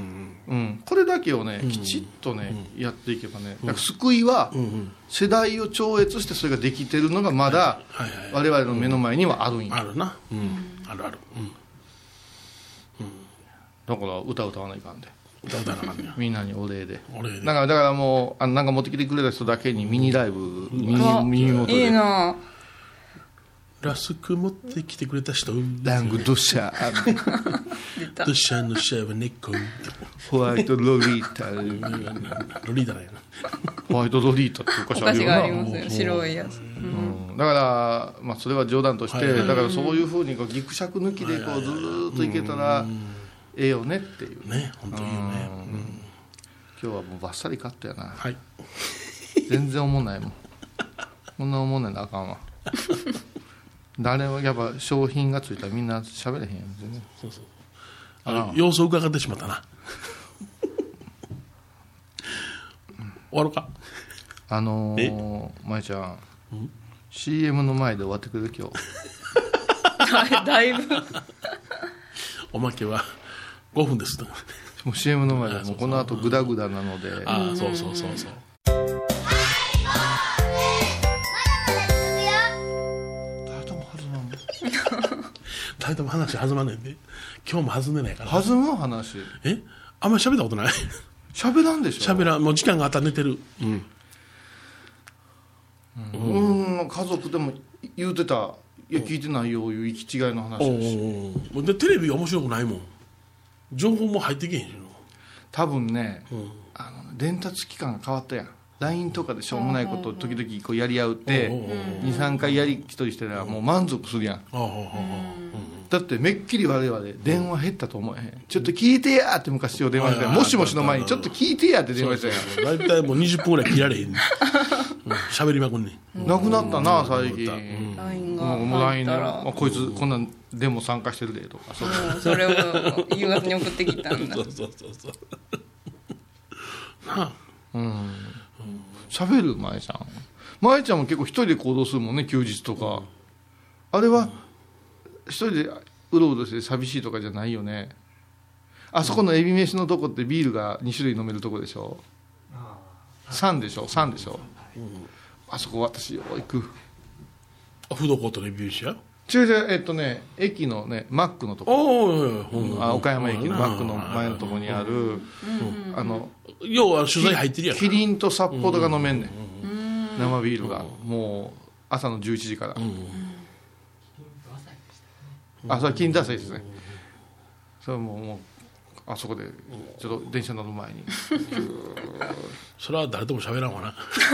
Speaker 3: うん、これだけをね、
Speaker 1: うん、
Speaker 3: きちっとね、うん、やっていけばね、
Speaker 1: うん、
Speaker 3: だから救いは
Speaker 1: うん
Speaker 3: 世代を超越してそれができてるのがまだ我々の目の前にはあるんや、
Speaker 1: あるな、うん、あるある、うん
Speaker 3: うん、だから歌歌わないかんで、
Speaker 1: 歌歌わなあかんねや
Speaker 3: みんなにお礼で、
Speaker 1: お礼で、
Speaker 3: だからだからもうあのなんか持ってきてくれた人だけにミニライブ、うん、ミニミニモートで
Speaker 2: いいな
Speaker 1: ラスク持ってきてくれた人、
Speaker 3: ラングドシャ
Speaker 1: ドシャのシャは猫、
Speaker 3: ホワイトロリータ
Speaker 1: ロリータなんやな、
Speaker 3: ホワイトロリータってお菓子あるよな、
Speaker 2: お菓子がありますよ、白いやつ、うん
Speaker 3: うん、だから、まあ、それは冗談として、
Speaker 1: はい、
Speaker 3: だからそういうふうにこうギクシャク抜きでこうずーっといけたらええよねっていう
Speaker 1: ね、本当にいいよね、うん、
Speaker 3: 今日はもうバッサリカットやな、
Speaker 1: はい、
Speaker 3: 全然思んないもん、こんな思んないなあかんわ誰もやっぱ商品がついたらみんな喋れへんやん、ね、
Speaker 1: そうそう、あの様子を伺ってしまったな終わろうか、
Speaker 3: あのー、舞ちゃん、うん、シーエム の前で終わってくれる今
Speaker 2: 日だいぶ
Speaker 1: おまけはごふんです
Speaker 3: もう シーエム の前でもうこの後グダグダなので、
Speaker 1: ああ、そうそうそうそう、誰とも話弾まんねんで、今日も弾んでないから
Speaker 3: 弾む話、
Speaker 1: えあんまり喋ったことない
Speaker 3: 喋らんでしょ、
Speaker 1: 喋らん、もう時間があったら寝てる、うん
Speaker 3: うん、うん、家族でも言うてた、いや聞いてないよいう行き違いの話だし、
Speaker 1: でテレビ面白くないもん、情報も入ってけへんし、
Speaker 3: 多分ね、
Speaker 1: うん、
Speaker 3: あの伝達期間が変わったやん、 ライン とかでしょうもないことを時々こうやり合うって にさんかいやり一人してたらもう満足するやん、だってめっきり我々電話減ったと思えへん、ちょっと聞いてやって昔を電話して、もしもしの前にちょっと聞いてやって電話したやん、
Speaker 1: 大体もうにじゅっぷんぐらい切られへんねん喋りまくんねん、
Speaker 3: なくなったな最近、
Speaker 2: ラインが
Speaker 3: もう ライン で、まあ、こいつこんなんデモ参加してるでとか、
Speaker 2: そ, うん、それを夕方に送ってきたんだ
Speaker 1: そうそうそうそうなあ、
Speaker 3: うん喋る舞ちゃん舞ちゃんも結構一人で行動するもんね休日とか、あれは一人でうろうろして寂しいとかじゃないよね、あそこのエビ飯のとこってビールがに種類飲めるとこでしょ、さんでしょさんでしょ、うん、あそこ私よ行く、
Speaker 1: フードコートでビールしや、
Speaker 3: 違う違う、えっとね駅のねマックのとこ、あ岡山駅のマックの前のとこにある、うん、あの
Speaker 1: 要は取材入ってるやん、
Speaker 3: キリンと札幌が飲めんねん、うん、生ビールが、うん、もう朝のじゅういちじから、うん、あそれ金田朝ですね、それもうもうあそこでちょっと電車乗る前に
Speaker 1: それは誰とも喋らんわな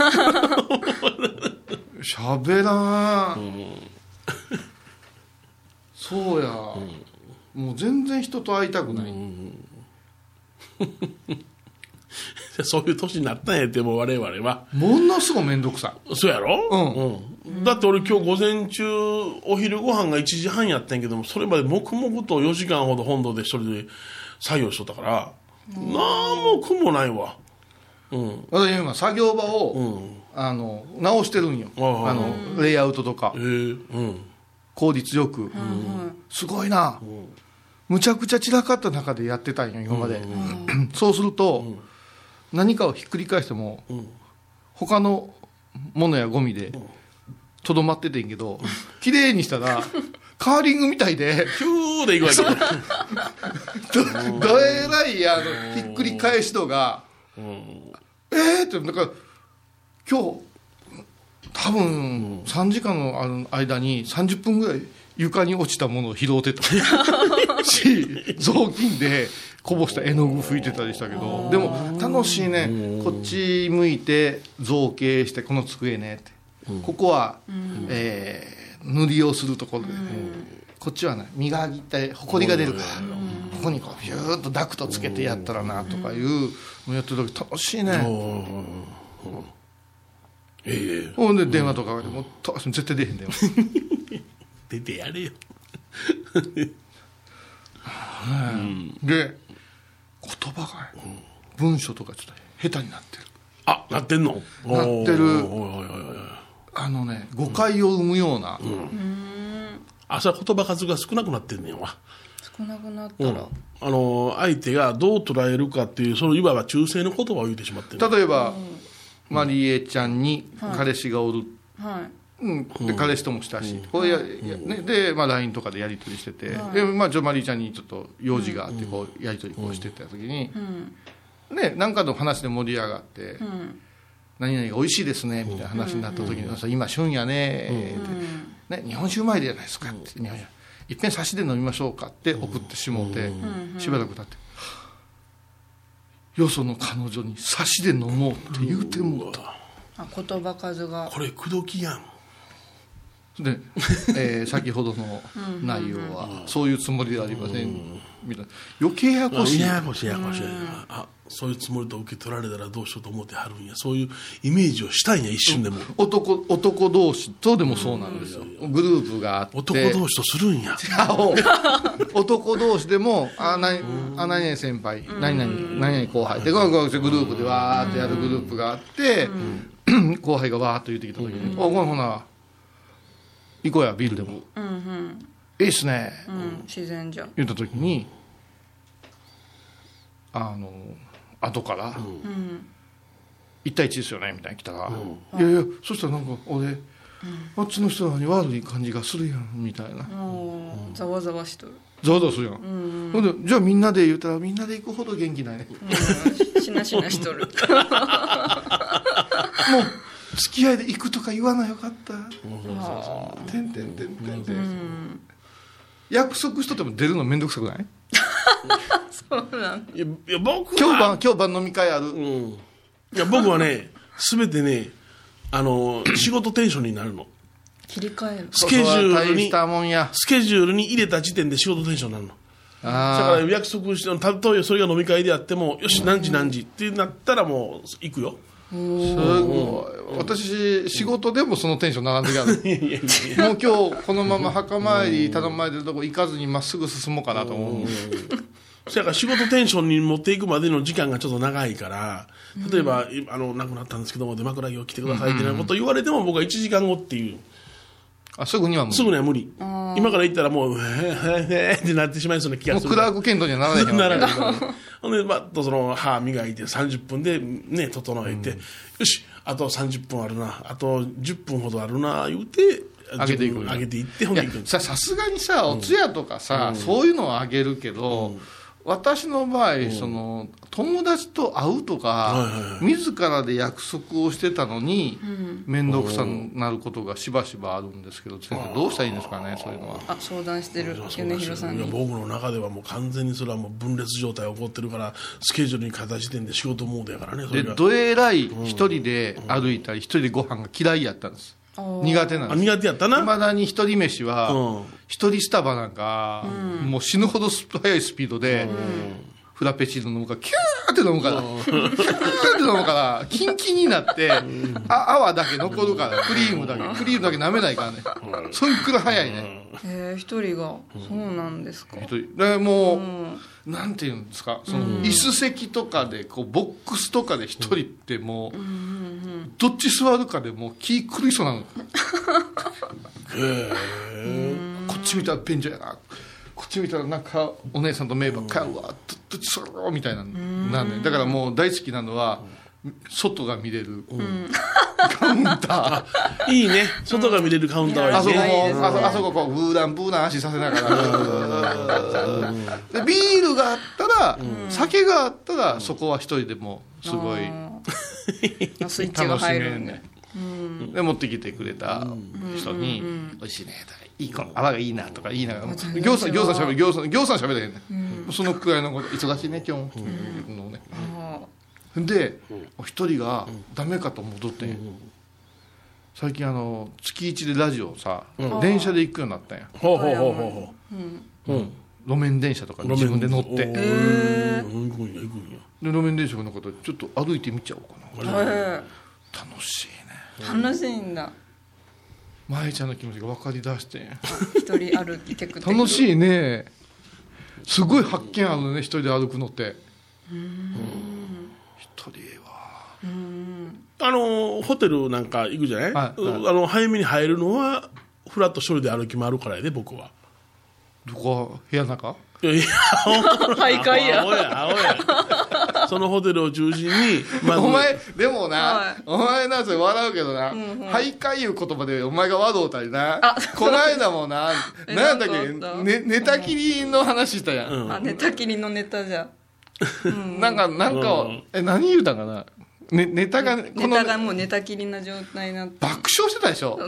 Speaker 3: 喋らん、うん、そうや、うん、もう全然人と会いたくない、うん
Speaker 1: そういう年になったんやって、もう我々は
Speaker 3: ものすごい面倒くさい、
Speaker 1: そうやろ、うんうん、だって俺今日午前中お昼ご飯がいちじはんやったんやけども、それまで黙々とよじかんほど本堂で一人で作業しとったから、なんも苦もないわ、うん、
Speaker 3: 私今作業場を、うん、あの直してるんよ、ああのレイアウトとか、えーうん、効率よく、うん、すごいな、うん、むちゃくちゃ散らかった中でやってたんよ今まで、うんうん、そうすると、うん、何かをひっくり返しても、うん、他のものやゴミでとどまっててんけど、綺麗にしたらカーリングみたいで
Speaker 1: ヒューでいくわけ
Speaker 3: ど, どえらいあのひっくり返し度が、えーってなんか今日多分さんじかんの間にさんじゅっぷんぐらい床に落ちたものを拾ってたし、雑巾でこぼした絵の具拭いてたりしたけど、でも楽しいね、こっち向いて造形してこの机ねって、ここは、えー、塗りをするところで、こっちはね磨いてほこりが出るから、ここにこうビューッとダクトつけてやったらなとかいうのやってる時楽しいね。ええ、ほんで電話とかでもう絶対出へん電話
Speaker 1: 出てやれよ
Speaker 3: うん、で言葉が、うん、文章とかちょっと下手になってる。
Speaker 1: あ、なってんの？
Speaker 3: なってる。あのね誤解を生むような、うん
Speaker 1: うん、朝言葉数が少なくなってんねんわ。
Speaker 2: 少なくなったら、
Speaker 1: うん、あの相手がどう捉えるかっていうそのいわば忠誠の言葉を言ってしまってる。
Speaker 3: 例えば、うん、マリエちゃんに彼氏がおる、
Speaker 2: はい
Speaker 3: うん、で彼氏ともしたし、うん、これや、やね、で、まあ、ライン とかでやり取りしてて、はい、でまあ、ちょマリーちゃんにちょっと用事があってこうやり取りこうしてた時に、うんね、なんかの話で盛り上がって、うん、何々が美味しいですねみたいな話になった時に、うん、今旬やねって、ね、日本酒うまいじゃないですかって、日本酒いっぺん差しで飲みましょうかって送ってしもうて、しばらく経ってよその彼女に差しで飲もうって言うてもうた。
Speaker 2: あ、言葉数が
Speaker 1: これ口説きやん
Speaker 3: で、えー、先ほどの内容はそういうつもりではありませんみたいな。余計ややこしい
Speaker 1: ややこしいややこしい、あ、そういうつもりで受け取られたらどうしようと思ってはるんや、そういうイメージをしたいんや一瞬でも。
Speaker 3: 男男同士とでもそうなんですよ。グループがあって
Speaker 1: 男同士とするんや
Speaker 3: 男同士でもあ何あ何々先輩何々何々後輩でグループでわーってやるグループがあって、後輩がわーっと言ってきた時に、おほな行こうやビールでも、うんうん、いいっすね、
Speaker 2: うん、自然じゃ
Speaker 3: 言った時に、あの後から、うん、いち対いちですよねみたいに来たら、うん、いやいやそしたらなんか俺、うん、あっちの人らに悪い感じがするやんみたいな、
Speaker 2: ざわざわしとる
Speaker 3: ざわざわするやん、うんうん、でじゃあみんなで言ったらみんなで行くほど元気ないね、
Speaker 2: うん、しなしなしとるもう
Speaker 3: 付き合いで行くとか言わなよかったてんてんてんてんてん約束しとっても出るのめんどくさくない
Speaker 2: そうなん
Speaker 1: いやいや僕は
Speaker 3: 今日晩今日晩飲み会ある、うん、
Speaker 1: いや僕はね全てねあの仕事テンションになるの
Speaker 2: 切り替える
Speaker 1: スケジュールに
Speaker 3: や
Speaker 1: スケジュールに入れた時点で仕事テンションになるの。あだから約束して例えばそれが飲み会であってもよし何時何時ってなったらもう行くよ。
Speaker 3: すごい私仕事でもそのテンション並んできゃるもう今日このまま墓参り頼まれてるとこ行かずにまっすぐ進もうかなと思う。
Speaker 1: そやから仕事テンションに持っていくまでの時間がちょっと長いから例えば、うん、あの亡くなったんですけども出枕木を来てくださいってなことを言われても僕はいちじかんごっていう
Speaker 3: あすぐには無理
Speaker 1: すぐには無理今から言ったらもうへーへーってなってしまいそうな気がする。
Speaker 3: もうクラークケントにはならない
Speaker 1: ならないほんでバッとその歯磨いてさんじゅっぷんでね整えて、うん、よしあとさんじゅっぷんあるなあとじゅっぷんほどあるな言うて
Speaker 3: 上げていく
Speaker 1: 上げていってほんでいく
Speaker 3: さすがにさお通夜とかさ、うん、そういうのはあげるけど、うん私の場合、うん、その友達と会うとか、はいはいはい、自らで約束をしてたのに面倒、うん、くさになることがしばしばあるんですけど先生どうしたらいいんですかねそういうのは。
Speaker 2: あ相談してる米広さんに。
Speaker 1: 僕の中ではもう完全にそれはもう分裂状態起こってるからスケジュールに片時点で仕事モードやからね。それ
Speaker 3: でどえらい一人で歩いたり一人でご飯が嫌いやったんです。苦手なんです。
Speaker 1: 苦手やったな。
Speaker 3: いまだに一人飯は、うん、一人スタバなんか、うん、もう死ぬほど速いスピードで、うんフラペチーノ飲むからキューって飲むからキューって飲むからキンキンになってあ泡だけ残るからクリームだけクリームだけ舐めないからねそいくら早いね。
Speaker 2: へえ一人がそうなんですか。
Speaker 3: 一人でもう、うん、なんていうんですかその椅子席とかでこうボックスとかで一人ってもう、うん、どっち座るかでもう気狂いそうなの。へえこっち見たら便所やなこっち見たらなんかお姉さんとメイばっかりわどっちそろみたいななんでだからもう大好きなのは外が見れる、うん、カウンタ
Speaker 1: ーいいね外が見れるカウンターはいいね。
Speaker 3: あそこもあそここうブーランブーラン足させながらでビールがあったら、うん、酒があったらそこは一人でもすごい
Speaker 2: スイッチが入るね。
Speaker 3: うん、で持ってきてくれた人に「おいしいね」とか「いい子泡がいいな」とか言いながら「ぎょうさんぎょうさんしゃべるぎょうさんぎょうさんしゃべれへんね、うん、そのくらいのこと忙しいね今日も」うんのね、うん、で一人がダメかと戻って、うん、最近あの月一でラジオをさ、うん、電車で行くようになったんや。
Speaker 1: ほうほうほうほ
Speaker 3: う、うん、路面電車とか自分で乗って、
Speaker 1: えー、
Speaker 3: で路面電車の方ちょっと歩いてみちゃおうかな、えー楽しいね。
Speaker 2: 楽しいんだ。
Speaker 3: 舞ちゃんの気持ちが分かりだして
Speaker 2: 一人歩きテクテク
Speaker 3: 楽しいね。すごい発見あるね一人で歩くのって。うん一人は
Speaker 1: うんあのホテルなんか行くじゃない、はいはい、あの早めに入るのはフラット一人で歩き回るからやで僕は。
Speaker 3: どこ部屋の中
Speaker 1: いやいや
Speaker 2: 徘徊や
Speaker 1: 青や青やそのホテルを中心にまず
Speaker 3: お前でもな、
Speaker 2: はい、
Speaker 3: お前なぜ笑うけどな、うんうん、徘徊いう言葉でお前が笑うたりな、この間もな何だっけ、ね、寝たきりの話したやん、
Speaker 2: うん、あ寝たきりのネタじゃ
Speaker 3: うん、なんかなんか、うん、え何言うたんかな、ね、ネタがこの
Speaker 2: ネタがもう寝たきりな状態になって
Speaker 3: 爆笑してたでしょ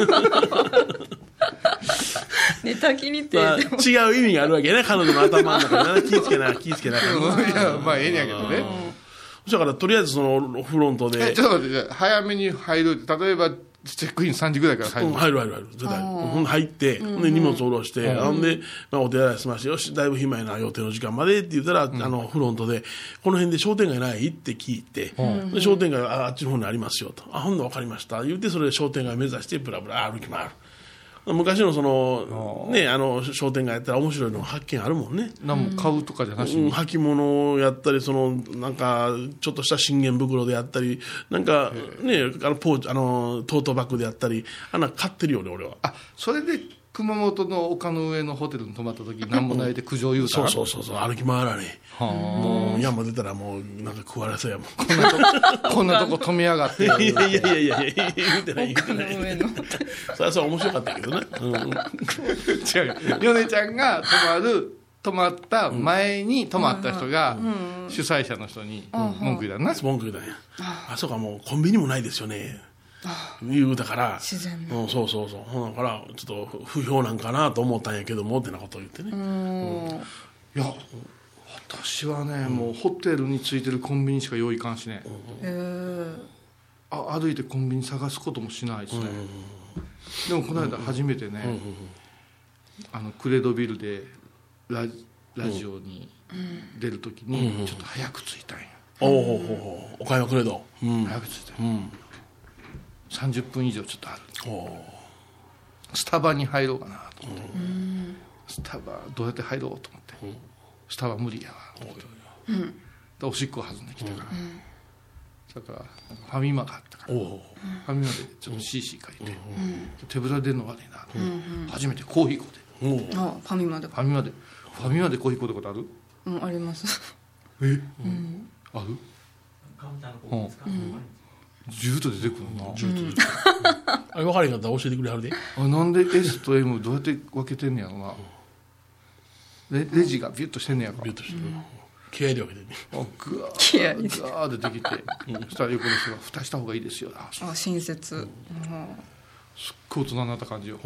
Speaker 2: 寝たきりって、
Speaker 1: まあ、違う意味があるわけね、彼女の頭の中で気ぃつけな気ぃつけなか
Speaker 3: いやまあええんやけどね。
Speaker 1: だからとりあえずそのフロントで
Speaker 3: えちょっと待って、早めに入る、例えばチェックインさんじぐらいから入る、うん、
Speaker 1: 入る入る入る絶対入って、うん、で荷物下ろして、うん、で、まあ、お手洗い済ましてよしだいぶ暇やな予定の時間までって言ったら、うん、あのフロントでこの辺で商店街ないって聞いて、うん、で商店街 あ, あっちの方にありますよと、あほんで分かりました言ってそれで商店街目指してブラブラ歩き回る。昔のそのねあの商店街やったら面白いの発見あるもんね。
Speaker 3: 何も買うとかじゃなしに、
Speaker 1: うん、履物をやったりそのなんかちょっとした信玄袋でやったりなんかねあのポーチあのトートバッグでやったりあんな買ってるよね俺は。
Speaker 3: あそれで熊本の丘の上のホテルに泊まった時何もないで苦情言うたら、
Speaker 1: うん、そうそうそうそう歩き回らねえもう山出たらもうなんか食われそうやもん
Speaker 3: こんなとここんなとこ止めやがっていや
Speaker 1: いやいやいやいや言うてない言うてないそれはそう面白かったけどね、うん、違う
Speaker 3: 米ちゃんが泊まる泊まった前に泊まった人が主催者の人に文句言うたんな、
Speaker 1: 文句言うたんや。あそうかもうコンビニもないですよね言うだから
Speaker 2: 自然な、
Speaker 1: うん、そうそうそうだからちょっと不評なんかなと思ったんやけどもってなことを言ってね、うん、
Speaker 3: いや私はね、うん、もうホテルについてるコンビニしか用意かんしね、うん、あ歩いてコンビニ探すこともしないですね、うん、でもこの間初めてね、うん、あのクレドビルで ラ, ラジオに出るときにちょっと早く着いたんや、
Speaker 1: うん、おお岡山クレド、うん、
Speaker 3: 早く着いたんや、うんさんじゅっぷん以上ちょっとある。スタバに入ろうかなと思って、うん、スタバどうやって入ろうと思って、うん、スタバ無理やわと思って、うん、でおしっこ弾んできたから、うん、だからファミマがあったから、うん、ファミマでちょっと シーシー 借りて、うん、手ぶらで出るの悪いなと思って、うん、初めてコーヒー買うて、
Speaker 2: うん、あファミマで
Speaker 3: ファミマでファミマでコーヒー買うたことある？
Speaker 2: うんあります
Speaker 3: え、うん、ある？
Speaker 5: カウンターのコーヒーですか？うん
Speaker 3: ジューッと出てくるな、
Speaker 1: ジューッと出てくるあれ分からへんかったら教えてくれはるで
Speaker 3: あなんで S と M どうやって分けてんねやろな、レ, レジがビュッとしてんねやから
Speaker 1: ビュッとしてる、うん、気合で分けてんね
Speaker 3: あグワーガー出てきて、うん、そしたら横の人が蓋した方がいいですよあ
Speaker 2: あ親切、うん、
Speaker 3: すっごい大人になった感じよ、うん、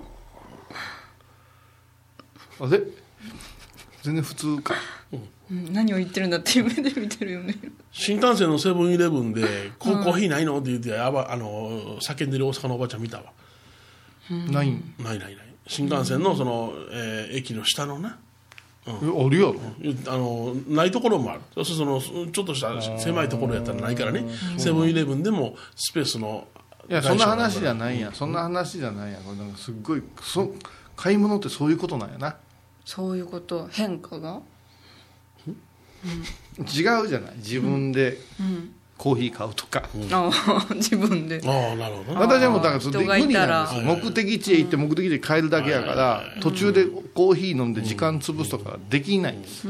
Speaker 3: あれ全然普通か、
Speaker 2: うん、何を言ってるんだっていう目で見てるよね
Speaker 1: 新幹線のセブンイレブンでコーヒーないのって言ってあばあの叫んでる大阪のおばちゃん見たわ、
Speaker 3: うん、ないん
Speaker 1: ないないない新幹線のその、えー、駅の下のな、
Speaker 3: うん、あるやろ、
Speaker 1: うん、あのないところもあるそうするとそのちょっとした狭いところやったらないからねセブンイレブンでもスペースの
Speaker 3: いやそんな話じゃないや、うん、そんな話じゃないやこれなんかすっごいそ買い物ってそういうことなんやな
Speaker 2: そういうこと変化が、
Speaker 3: うん、違うじゃない自分でコーヒー買うとか、
Speaker 2: うん、あ自分で
Speaker 1: ああなるほど
Speaker 3: 私はもうだからそれ無理なんですよ目的地へ行って目的地へ帰るだけやから途中でコーヒー飲んで時間潰すとかできないんです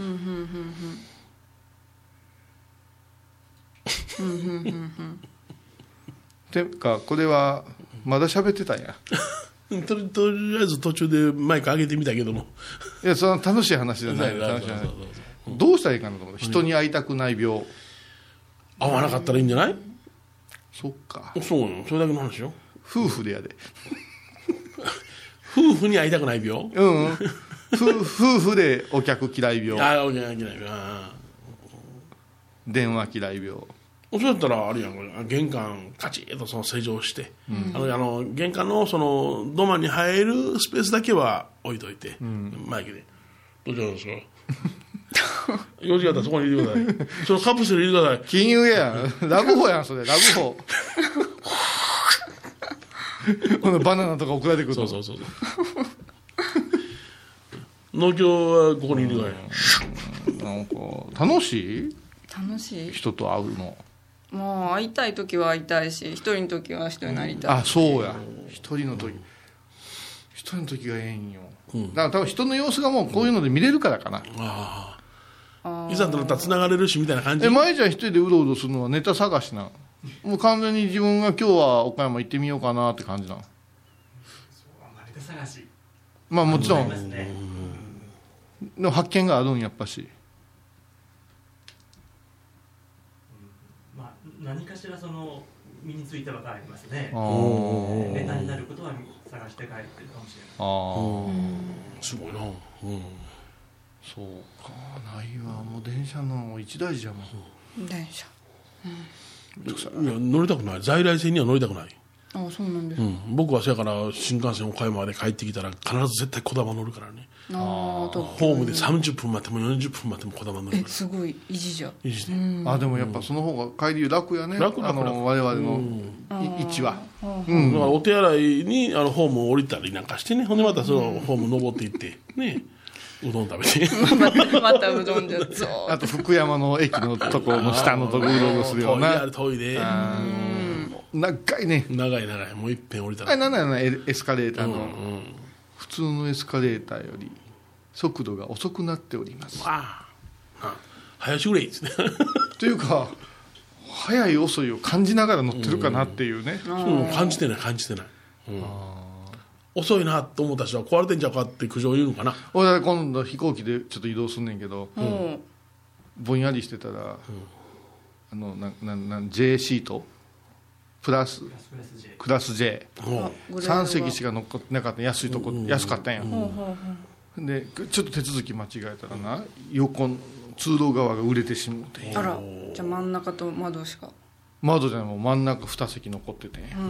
Speaker 3: てかこれはまだ喋ってたんや
Speaker 1: と, とりあえず途中でマイク上げてみたけども
Speaker 3: いやその楽しい話じゃない楽しい話どうしたらいいかなと思って人に会いたくない病
Speaker 1: 会わなかったらいいんじゃない？
Speaker 3: そっか
Speaker 1: そうよそれだけの話よ
Speaker 3: 夫婦でやで
Speaker 1: 夫婦に会いたくない病
Speaker 3: うん、うん、夫婦でお客嫌い病
Speaker 1: ああお客嫌い病
Speaker 3: 電話嫌い病
Speaker 1: そうやったらあれやん玄関カチッとその施錠して、うん、あのあの玄関のその土間に入るスペースだけは置いといて、うん、マイクでどうしたんですか用事があったらそこに入れてくださいそのカプセル入れてください
Speaker 3: 金融やんラブホやんそれラブホこのバナナとか送られてくる
Speaker 1: そうそうそう農協はここに入れてくだ
Speaker 3: さいなんか楽しい
Speaker 2: 楽しい
Speaker 3: 人と会うの
Speaker 2: もう会いたい時は会いたいし一人の時は一人になりたい、
Speaker 3: うん、あそうや一人の時一人の時がええんよ、
Speaker 1: うん、
Speaker 3: だから多分人の様子がもうこういうので見れるからかな、
Speaker 1: ああいざとなったらつながれるしみたいな感じ。
Speaker 3: え舞ちゃん一人でうろうろするのはネタ探しな、もう完全に自分が今日は岡山行ってみようかなって感じなの。
Speaker 5: ネタ探し
Speaker 3: まあもちろん、
Speaker 5: ね、
Speaker 3: でも発見があるんやっぱし、
Speaker 5: うん、まあ何かしらその身についたのがありますね。
Speaker 3: あ
Speaker 5: ネタになることは探して帰ってるかもしれない。
Speaker 3: あ
Speaker 1: すごいな、うん、
Speaker 3: そうかないわ、もう電車の一大事やもん、
Speaker 2: 電車、
Speaker 1: うん、いや乗りたくない、在来線には乗りたくない。
Speaker 2: ああそうなんですか、
Speaker 1: うん、僕はそやから新幹線岡山まで帰ってきたら必ず絶対こだま乗るからね。
Speaker 2: ああ
Speaker 1: ホームでさんじゅっぷん待ってもよんじゅっぷん待ってもこだま乗るから。
Speaker 2: えすごい維持じゃ
Speaker 1: 維持で、
Speaker 3: うん、あでもやっぱその方が帰り楽やね、
Speaker 1: 楽楽
Speaker 3: あの我々の位置は、うん、
Speaker 1: だからお手洗いにあのホームを降りたりなんかしてね、ほんでまたそのホーム登っていってねうどん食べて
Speaker 2: またうどんじゃそう
Speaker 3: あと福山の駅のところの下のところうろうろするような、
Speaker 1: 遠い遠いで
Speaker 3: 長いね、
Speaker 1: 長い長い、もういっぺん降りたら
Speaker 3: あれなんだよな、エエスカレーターの、
Speaker 1: うんうん、
Speaker 3: 普通のエスカレーターより速度が遅くなっております。
Speaker 1: ああ早しぐれいですね
Speaker 3: というか早い遅いを感じながら乗ってるかなっていうね、
Speaker 1: うんうん、感じてない感じてない、うん、遅いなと思った人は壊れてんちゃうかって苦情言うのかな。
Speaker 3: 俺は今度飛行機でちょっと移動すんねんけど、うん、ぼんやりしてたら、うん、あのななな J シートプラスクラス J さん席しか乗っかってなかった、安いとこ、うん、安かったんや、うん、でちょっと手続き間違えたらな、横の通路側が売れてしまって、
Speaker 2: あらじゃあ真ん中と窓しか、
Speaker 3: 窓じゃない、もう真ん中に席残ってて、
Speaker 2: うんうんうん、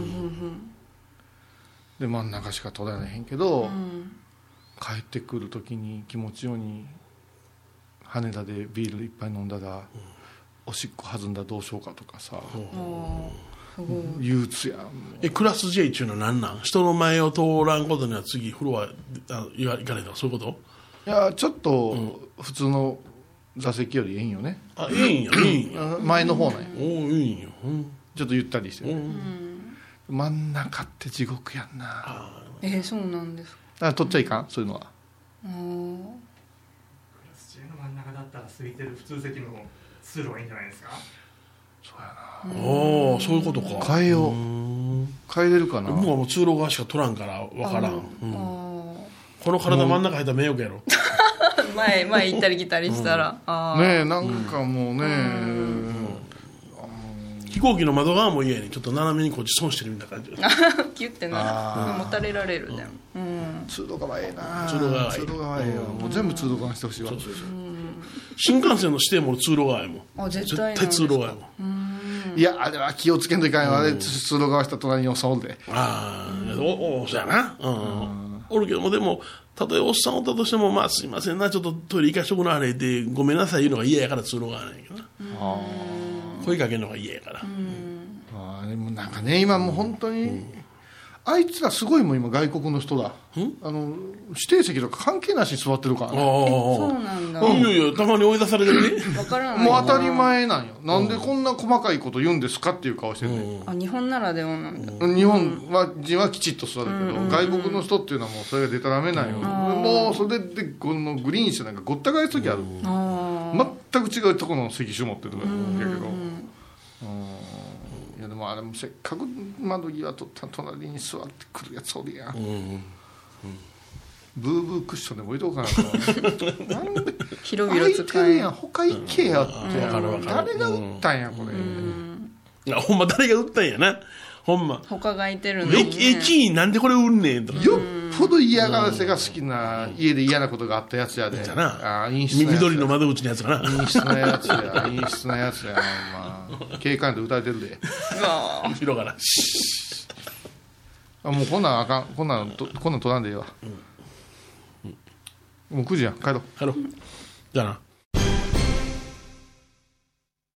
Speaker 2: で
Speaker 3: 真ん中しか取られへんけど、うん、帰ってくる時に気持ちように羽田でビールいっぱい飲んだら、うん、おしっこ弾んだらどうしようかとかさ、うん、憂鬱やん。
Speaker 1: えクラス J っていうのは何なん？人の前を通らんことには次フロア行かないとかそういうこと？
Speaker 3: いやちょっと普通の座席よりいいんよね。
Speaker 1: あいいんやいいんや
Speaker 3: 前の方なんや。
Speaker 1: おいいんや、うん、
Speaker 3: ちょっとゆったりしてる、うん、真ん中って地獄やんな。
Speaker 2: あえー、そうなんですか。
Speaker 3: あ取っちゃいかんそういうのは。
Speaker 5: クラス J の真ん中だったら空いてる普通席の通路がいいんじゃないですか。
Speaker 3: そうやな。
Speaker 1: ああそういうことか。
Speaker 3: 変えよう。変えれるかな。
Speaker 1: 僕はもう通路側しか取らんから分からん、うん、この体真ん中入ったら迷惑やろ
Speaker 2: 前前行ったり来たりしたら、うん、あ
Speaker 3: ねえなんかもうね、うん、
Speaker 1: 飛行機の窓側も嫌やねん。ちょっと斜めにこっち損してるみたいな感じ
Speaker 2: キュッてな持たれられるじゃん、
Speaker 3: うんうん、通路側ええな。
Speaker 1: 通路側
Speaker 3: 通路側ええよ、もう全部通路側にしてほしいわ。そうそうそう、
Speaker 1: 新幹線の指定も通路側やもん。
Speaker 2: あ絶対
Speaker 1: 絶対通路側やもん。
Speaker 3: いやあれは気をつけんといかんよ、あれ通路側した隣におっさんおるで。
Speaker 1: ああおおそうやな、うんうん、おるけどもでもたとえおっさんおったとしてもまあすいませんなちょっとトイレ行かしとくなあれでごめんなさい言うのが嫌やから通路側なんやけどな。声かけるのが嫌やから。
Speaker 3: あでもなんかね今もう本当に、うん、あいつらすごいもん今外国の人だ、あの指定席とか関係なしに座ってるからね。あ
Speaker 2: そうなんだ。
Speaker 1: いやいやたまに追い出されてるね
Speaker 2: 分からない。
Speaker 3: もう当たり前なんよ。なんでこんな細かいこと言うんですかっていう顔してるね、
Speaker 2: うん、あ日本ならではなんだ。
Speaker 3: 日本は人はきちっと座るけど、うん、外国の人っていうのはもうそれがでたらめないよ、うん、もうそれでこのグリーン車なんかごった返す時ある、うん、全く違うところの席種持ってるから、うん、やけど、うん、いやでもあれもせっかく窓際取った隣に座ってくるやつおるやん、うんうん、ブーブークッションでも置いとこうかなとなんで
Speaker 2: 広々使え
Speaker 3: 空いてるやん他行けやって、うん、誰が売ったんやこれ、うん、
Speaker 1: いやほんま誰が売ったんやなほんま
Speaker 2: 他がいてるのに、ね、
Speaker 1: 駅になんでこれ売んねんとか
Speaker 3: よっぽど嫌がらせが好きな、うん、家で嫌なことがあったやつやで、うん、
Speaker 1: あ陰湿なやつ緑の窓口のやつかな
Speaker 3: 陰湿なやつや陰湿なやつや、まあ、警官で歌えてるで
Speaker 1: 後ろから
Speaker 3: あもうこんなんあかんこんなんとこんなん取らんでいいわ、うんうん、もうくじやん帰ろう
Speaker 1: 帰ろうじゃあな。